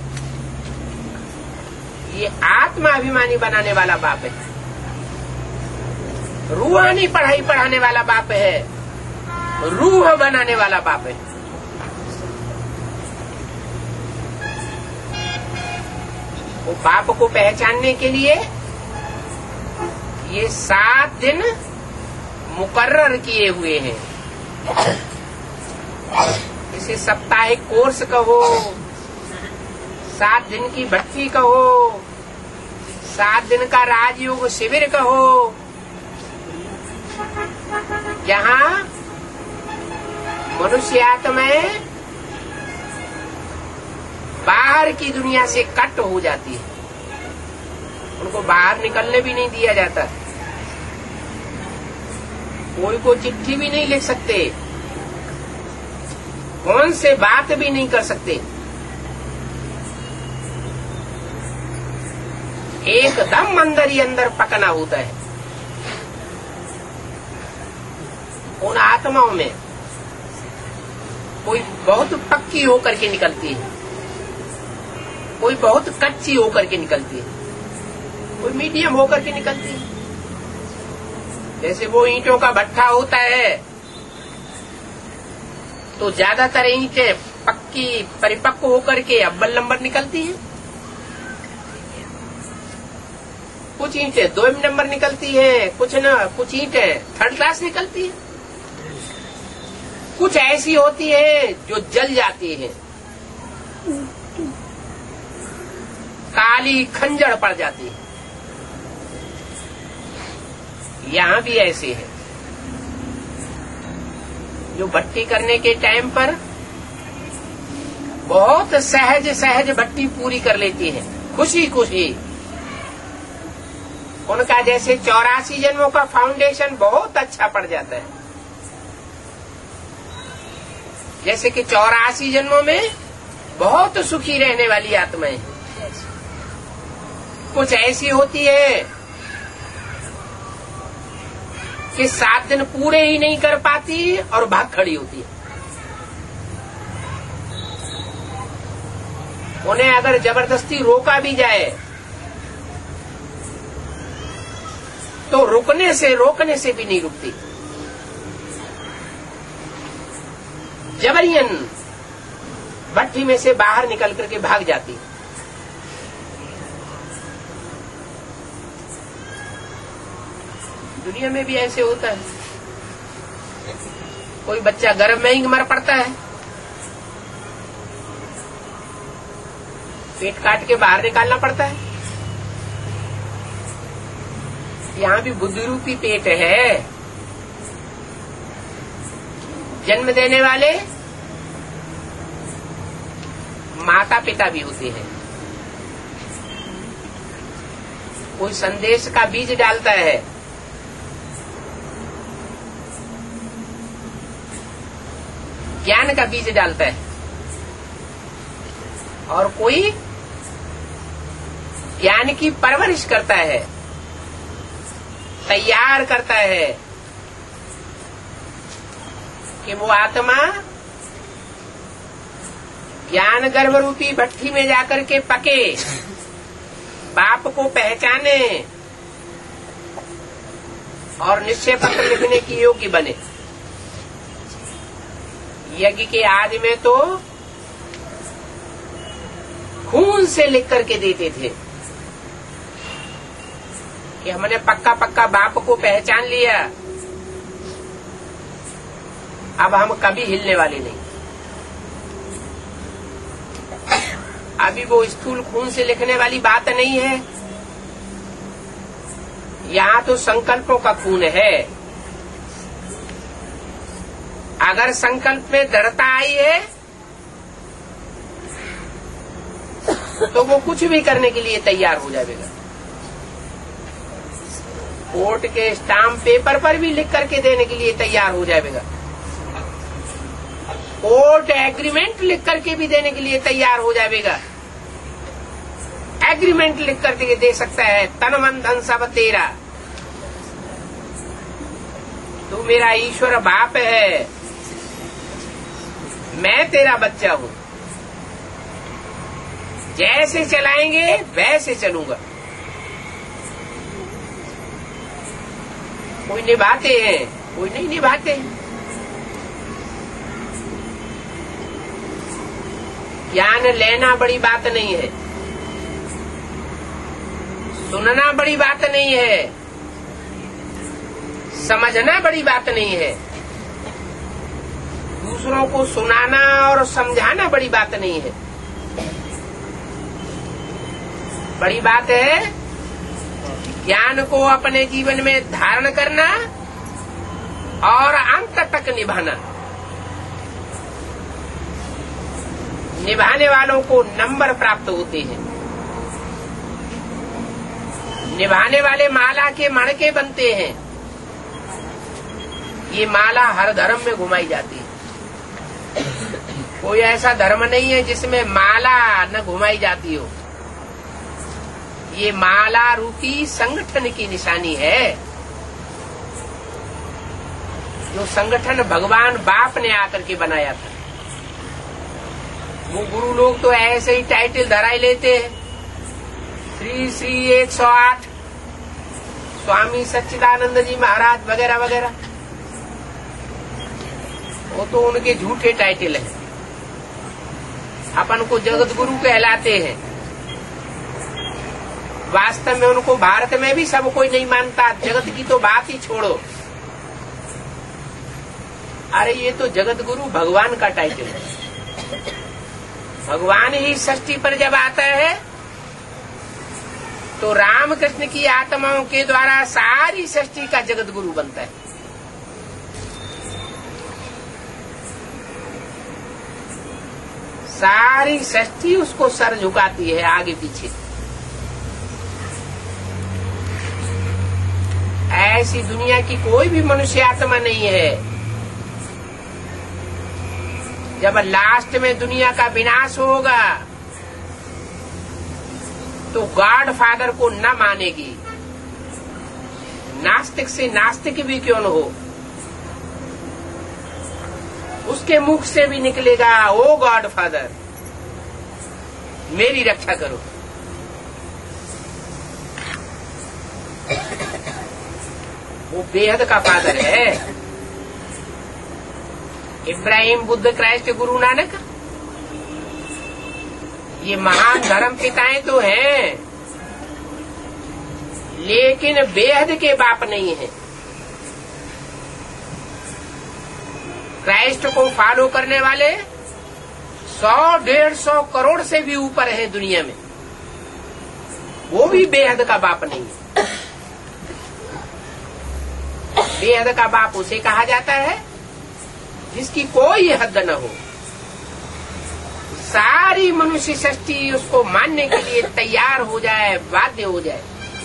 ये आत्मा अभिमानी बनाने वाला बाप है, रूहानी पढ़ाई पढ़ाने वाला बाप है, रूह बनाने वाला बाप है। वो बाप को पहचानने के लिए ये सात दिन मुकर्रर किए हुए हैं। इसे साप्ताहिक कोर्स कहो, सात दिन की भक्ति कहो, सात दिन का राजयोग शिविर कहो, जहाँ मनुष्य आत्माएं बाहर की दुनिया से कट हो जाती है, उनको बाहर निकलने भी नहीं दिया जाता, कोई को चिट्ठी भी नहीं लिख सकते, कौन से बात भी नहीं कर सकते, एकदम अंदर ही अंदर पकना होता है। उन आत्माओं में कोई बहुत पक्की होकर के निकलती है, कोई बहुत कच्ची होकर के निकलती है, कोई मीडियम होकर के निकलती है। जैसे वो ईंटों का भट्ठा होता है तो ज्यादातर ईंटें पक्की परिपक्व होकर के अव्वल नंबर निकलती है, कुछ ईंटें दो नंबर निकलती है, कुछ न कुछ ईंटें थर्ड क्लास निकलती है, कुछ ऐसी होती है जो जल जाती है, काली खंजर पड़ जाती है। यहां भी ऐसे है जो भट्टी करने के टाइम पर बहुत सहज सहज भट्टी पूरी कर लेती है, खुशी खुशी। उनका जैसे चौरासी जन्मों का फाउंडेशन बहुत अच्छा पड़ जाता है, जैसे कि चौरासी जन्मों में बहुत सुखी रहने वाली आत्माएं। कुछ ऐसी होती है कि सात दिन पूरे ही नहीं कर पाती और भाग खड़ी होती है। उन्हें अगर जबरदस्ती रोका भी जाए तो रुकने से रोकने से भी नहीं रुकती, जबरियन भट्टी में से बाहर निकल करके भाग जाती। दुनिया में भी ऐसे होता है, कोई बच्चा गर्भ में ही मर पड़ता है, पेट काट के बाहर निकालना पड़ता है। यहाँ भी बुद्धि रूपी पेट है, जन्म देने वाले माता पिता भी होते हैं। कोई संदेश का बीज डालता है, ज्ञान का बीज डालता है, और कोई ज्ञान की परवरिश करता है, तैयार करता है कि वो आत्मा ज्ञान गर्भ रूपी भट्टी में जाकर के पके, बाप को पहचाने और निश्चय पत्र लिखने की योग्य बने। यज्ञ के आदि में तो खून से लिख करके देते थे कि हमने पक्का पक्का बाप को पहचान लिया, अब हम कभी हिलने वाले नहीं। अभी वो स्थूल खून से लिखने वाली बात नहीं है, यहाँ तो संकल्पों का खून है। अगर संकल्प में दृढ़ता आई है तो वो कुछ भी करने के लिए तैयार हो जाएगा। कोर्ट के स्टाम्प पेपर पर भी लिख करके देने के लिए तैयार हो जाएगा, कोर्ट एग्रीमेंट लिख करके भी देने के लिए तैयार हो जाएगा। एग्रीमेंट लिख करके दे सकता है, तन मन धन सब तेरा, तू मेरा ईश्वर बाप है, मैं तेरा बच्चा हूं, जैसे चलाएंगे वैसे चलूंगा। कोई निभाते हैं, कोई नहीं निभाते। ज्ञान लेना बड़ी बात नहीं है, सुनना बड़ी बात नहीं है, समझना बड़ी बात नहीं है, दूसरों को सुनाना और समझाना बड़ी बात नहीं है। बड़ी बात है ज्ञान को अपने जीवन में धारण करना और अंत तक निभाना। निभाने वालों को नंबर प्राप्त होते हैं। निभाने वाले माला के मणके बनते हैं। ये माला हर धर्म में घुमाई जाती है। कोई ऐसा धर्म नहीं है जिसमें माला न घुमाई जाती हो। ये माला रूपी संगठन की निशानी है, जो संगठन भगवान बाप ने आकर के बनाया था। वो गुरु लोग तो ऐसे ही टाइटल धराई लेते हैं, श्री श्री एक सौ आठ, स्वामी सच्चिदानंद जी महाराज वगैरह वगैरह। वो तो उनके झूठे टाइटल हैं। अपन को जगत गुरु कहलाते हैं। वास्तव में उनको भारत में भी सब कोई नहीं मानता। जगत की तो बात ही छोड़ो। अरे ये तो जगत गुरु भगवान का टाइटल है। भगवान ही सृष्टि पर जब आता है तो रामकृष्ण की आत्माओं के द्वारा सारी सृष्टि का जगत गुरु बनता है। सारी सृष्टि उसको सर झुकाती है आगे पीछे। ऐसी दुनिया की कोई भी मनुष्य आत्मा नहीं है। जब लास्ट में दुनिया का विनाश होगा तो गॉड फादर को न मानेगी। नास्तिक से नास्तिक भी क्यों न हो, उसके मुख से भी निकलेगा, ओ गॉड फादर मेरी रक्षा करो। वो बेहद का फादर है। इब्राहिम, बुद्ध, क्राइस्ट, गुरु नानक, ये महान धर्म पिताएं तो हैं, लेकिन बेहद के बाप नहीं है। क्राइस्ट को फॉलो करने वाले सौ डेढ़ सौ करोड़ से भी ऊपर है दुनिया में। वो भी बेहद का बाप नहीं है। बेहद का बाप उसे कहा जाता है जिसकी कोई हद न हो। सारी मनुष्य सृष्टि उसको मानने के लिए तैयार हो जाए, बाध्य हो जाए।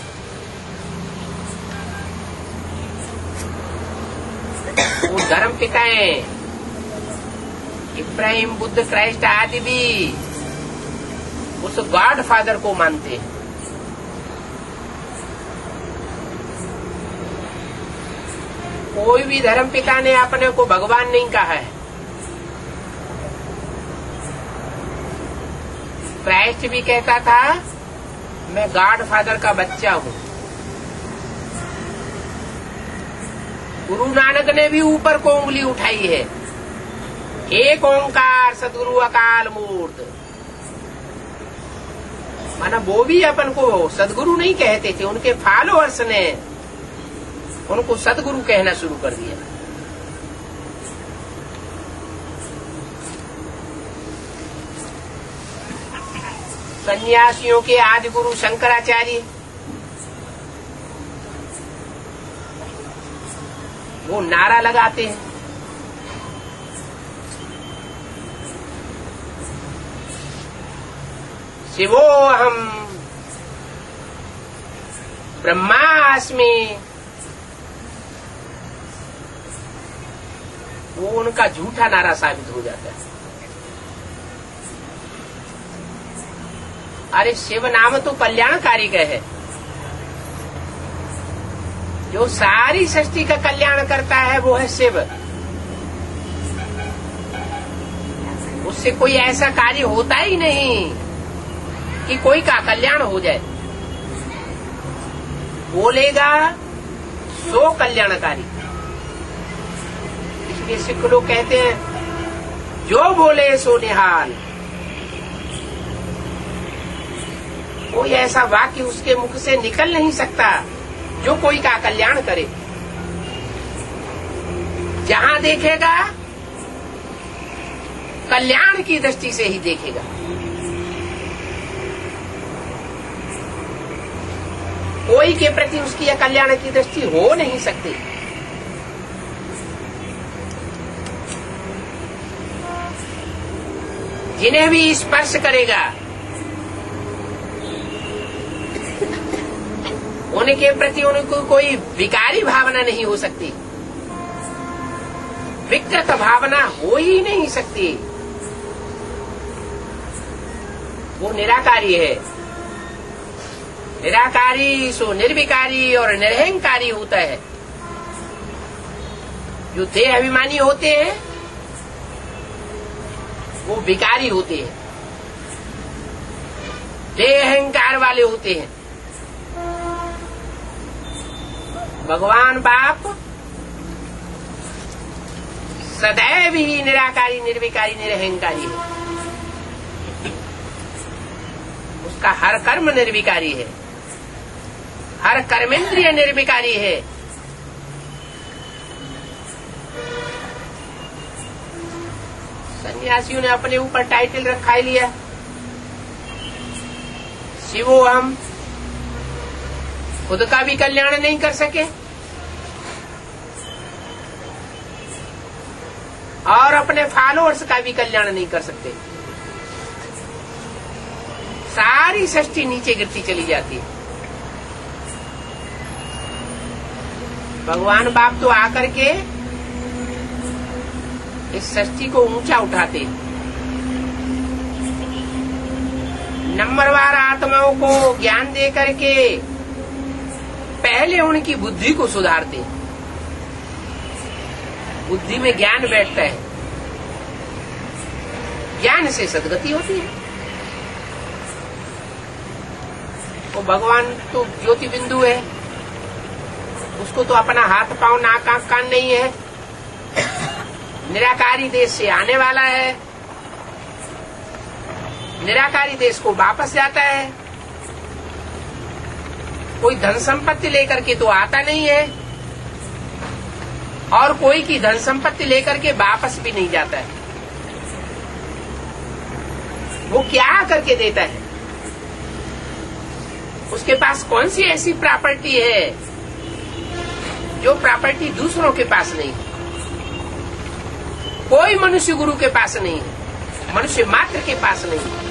वो धर्म पिताएं इब्राहिम, बुद्ध, क्राइस्ट आदि भी उस गॉड फादर को मानते हैं। कोई भी धर्म पिता ने अपने को भगवान नहीं कहा है। क्राइस्ट भी कहता था मैं गॉड फादर का बच्चा हूँ। गुरु नानक ने भी ऊपर को उंगली उठाई है, एक ओंकार सदगुरु अकाल मूर्त। माना वो भी अपन को सदगुरु नहीं कहते थे, उनके फॉलोअर्स ने उनको सदगुरु कहना शुरू कर दिया। सन्यासियों के आदि गुरु शंकराचार्य, वो नारा लगाते हैं शिवोऽहं ब्रह्मास्मि। वो उनका झूठा नारा साबित हो जाता है। अरे शिव नाम तो कल्याणकारी का है, जो सारी सृष्टि का कल्याण करता है वो है शिव। उससे कोई ऐसा कार्य होता ही नहीं कि कोई का कल्याण हो जाए। बोलेगा सो कल्याणकारी। इसलिए सिख लोग कहते हैं जो बोले सो निहाल। कोई ऐसा वाक्य उसके मुख से निकल नहीं सकता जो कोई का कल्याण करे। जहां देखेगा कल्याण की दृष्टि से ही देखेगा। कोई के प्रति उसकी कल्याण की दृष्टि हो नहीं सकती। जिन्हें भी स्पर्श करेगा उनके प्रति उनको कोई विकारी भावना नहीं हो सकती, विकृत भावना हो ही नहीं सकती। वो निराकारी है। निराकारी सो निर्विकारी और निरहंकारी होता है। जो देह अभिमानी होते हैं वो विकारी होते हैं, देह अहंकार वाले होते हैं। भगवान बाप सदैव ही निराकारी निर्विकारी निरहंकारी है। उसका हर कर्म निर्विकारी है, हर कर्मेंद्रिय निर्विकारी है। सन्यासियों ने अपने ऊपर टाइटल रखा ही लिया, शिवो हम। खुद का भी कल्याण नहीं कर सके और अपने फॉलोअर्स का भी कल्याण नहीं कर सकते। सारी सृष्टि नीचे गिरती चली जाती है। भगवान बाप तो आकर के इस सृष्टि को ऊंचा उठाते, नंबरवार आत्माओं को ज्ञान दे करके पहले उनकी बुद्धि को सुधारते। बुद्धि में ज्ञान बैठता है, ज्ञान से सद्गति होती है। वो भगवान तो ज्योति बिंदु है, उसको तो अपना हाथ पांव नाक आंख कान नहीं है। निराकारी देश से आने वाला है, निराकारी देश को वापस जाता है। कोई धन संपत्ति लेकर के तो आता नहीं है और कोई की धन संपत्ति लेकर के वापस भी नहीं जाता है। वो क्या करके देता है? उसके पास कौन सी ऐसी प्रॉपर्टी है जो प्रॉपर्टी दूसरों के पास नहीं है? कोई मनुष्य गुरु के पास नहीं है, मनुष्य मात्र के पास नहीं है।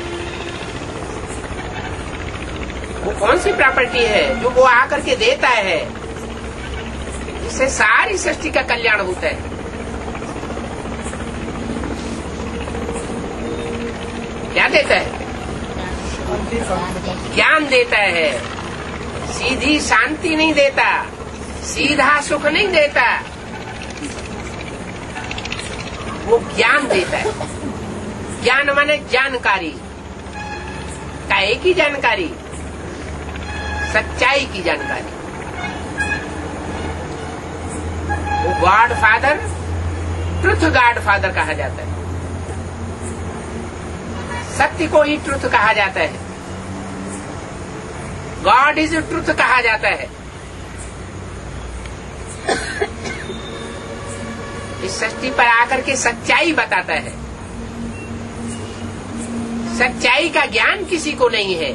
वो कौन सी प्रॉपर्टी है जो वो आकर के देता है, इससे सारी सृष्टि का कल्याण होता है। क्या देता है? ज्ञान देता है। सीधी शांति नहीं देता, सीधा सुख नहीं देता, वो ज्ञान देता है। ज्ञान माने जानकारी, काहे की जानकारी? सच्चाई की जानकारी। वो godfather, truth godfather कहा जाता है। सत्य को ही ट्रुथ कहा जाता है, गॉड इज ट्रुथ कहा जाता है। इस सृष्टि पर आकर के सच्चाई बताता है। सच्चाई का ज्ञान किसी को नहीं है,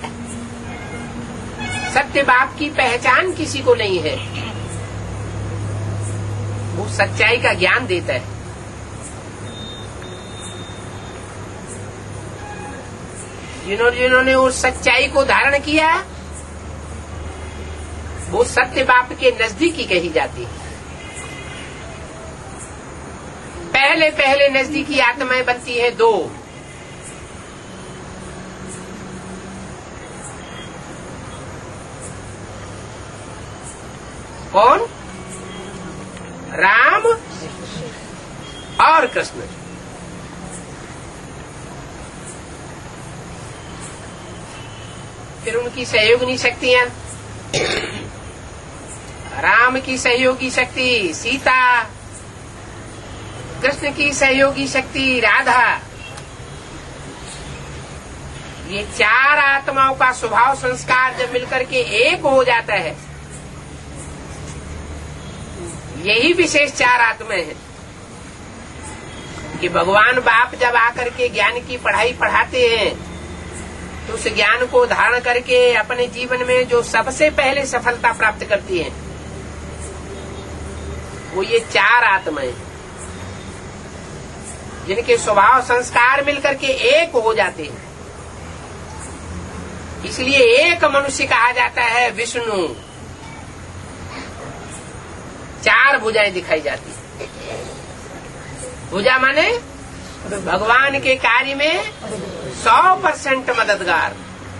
सत्य बाप की पहचान किसी को नहीं है। वो सच्चाई का ज्ञान देता है। जिन्होंने जिन्होंने उस सच्चाई को धारण किया वो सत्य बाप के नजदीकी कही जाती है। पहले पहले नजदीकी आत्माएं बनती है दो, कौन? राम और कृष्ण। फिर उनकी सहयोगिनी शक्तियां, राम की सहयोगी शक्ति सीता, कृष्ण की सहयोगी शक्ति राधा। ये चार आत्माओं का स्वभाव संस्कार जब मिलकर के एक हो जाता है, यही विशेष चार आत्माएं हैं कि भगवान बाप जब आकर के ज्ञान की पढ़ाई पढ़ाते हैं तो उस ज्ञान को धारण करके अपने जीवन में जो सबसे पहले सफलता प्राप्त करती है वो ये चार आत्माएं। जिनके स्वभाव संस्कार मिलकर के एक हो जाते हैं। इसलिए एक मनुष्य कहा जाता है विष्णु। चार भुजाएं दिखाई जाती है। भुजा माने भगवान के कार्य में सौ परसेंट मददगार।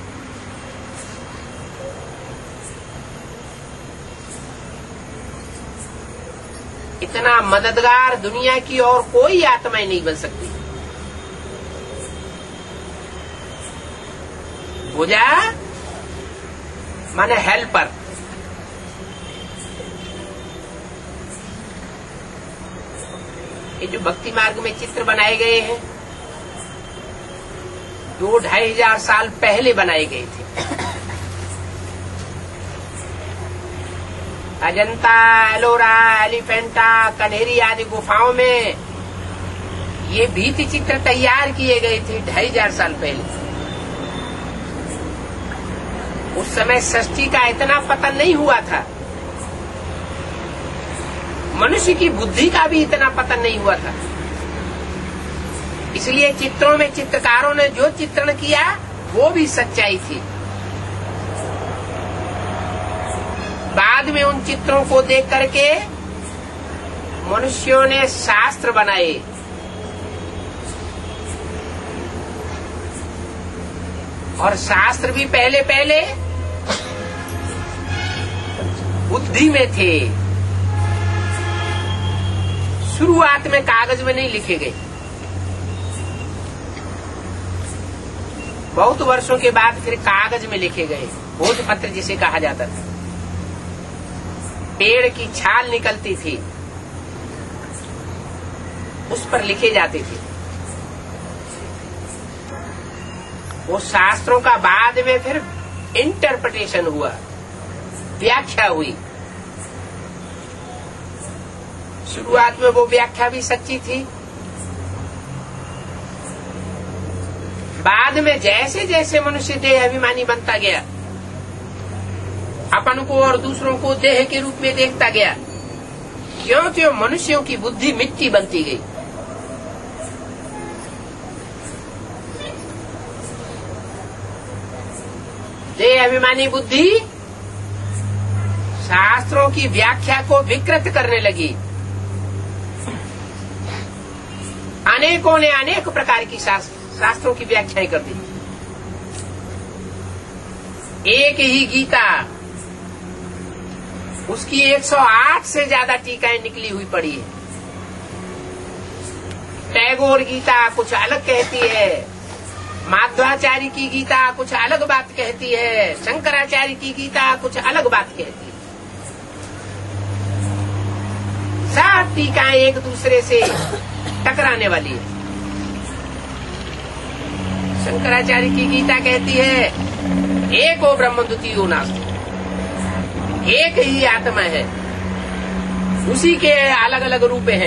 इतना मददगार दुनिया की और कोई आत्माएं नहीं बन सकती। भुजा माने हेल्पर। ये जो भक्ति मार्ग में चित्र बनाए गए हैं, दो ढाई हजार साल पहले बनाए गए थे। अजंता, एलोरा, एलिफेंटा, कन्हेरी आदि गुफाओं में ये भित्ति चित्र तैयार किए गए थे ढाई हजार साल पहले। उस समय सृष्टि का इतना पतन नहीं हुआ था, मनुष्य की बुद्धि का भी इतना पतन नहीं हुआ था। इसलिए चित्रों में चित्रकारों ने जो चित्रण किया वो भी सच्चाई थी। बाद में उन चित्रों को देख करके मनुष्यों ने शास्त्र बनाए। और शास्त्र भी पहले पहले बुद्धि में थे, शुरुआत में कागज में नहीं लिखे गए। बहुत वर्षों के बाद फिर कागज में लिखे गए। भोजपत्र जिसे कहा जाता था, पेड़ की छाल निकलती थी, उस पर लिखे जाते थे। वो शास्त्रों का बाद में फिर इंटरप्रिटेशन हुआ, व्याख्या हुई। शुरुआत में वो व्याख्या भी सच्ची थी, बाद में जैसे जैसे मनुष्य देह अभिमानी बनता गया, अपन को और दूसरों को देह के रूप में देखता गया, क्यों क्यों मनुष्यों की बुद्धि मिट्टी बनती गई। देह अभिमानी बुद्धि शास्त्रों की व्याख्या को विकृत करने लगी। अनेकों ने अनेक प्रकार की शास्त्रों की व्याख्याएं कर दी। एक ही गीता, उसकी एक सौ आठ से ज्यादा टीकाएं निकली हुई पड़ी है। टैगोर गीता कुछ अलग कहती है, माध्वाचार्य की गीता कुछ अलग बात कहती है, शंकराचार्य की गीता कुछ अलग बात कहती है। सब टीकाएं एक दूसरे से टकराने वाली है। शंकराचार्य की गीता कहती है एको ब्रह्म द्वितीयो नास्ति, एक ही आत्मा है, उसी के अलग अलग रूप हैं।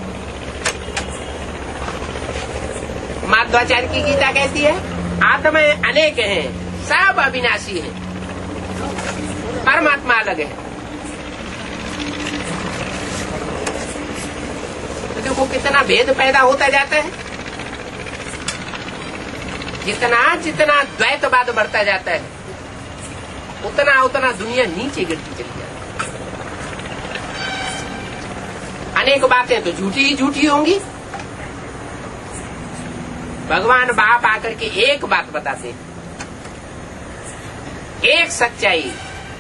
माध्वाचार्य की गीता कहती है आत्माएं अनेक हैं, सब अविनाशी हैं, परमात्मा अलग है। तो देखो कितना भेद पैदा होता जाता है। जितना जितना द्वैतवाद बढ़ता जाता है, उतना उतना दुनिया नीचे गिरती चली जाती है। अनेक बातें तो झूठी ही झूठी होंगी। भगवान बाप आकर के एक बात बताते हैं, एक सच्चाई।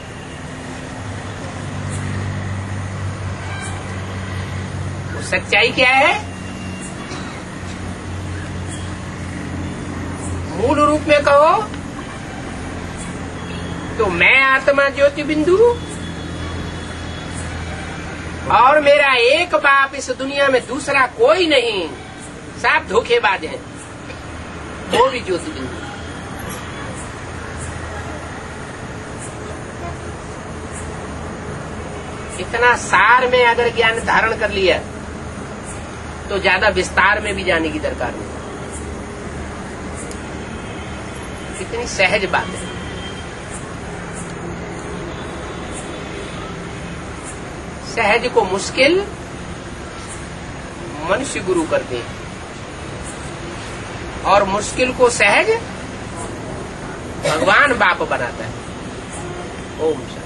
वो सच्चाई क्या है? मूल रूप में कहो तो मैं आत्मा ज्योति बिंदु और मेरा एक बाप, इस दुनिया में दूसरा कोई नहीं, सब धोखेबाज हैं, वो भी ज्योति बिंदु। इतना सार में अगर ज्ञान धारण कर लिया तो ज्यादा विस्तार में भी जाने की दरकार नहीं। कितनी सहज बात है। सहज को मुश्किल मनुष्य गुरु करते हैं। और मुश्किल को सहज भगवान बाप बनाता है। ओम शांति।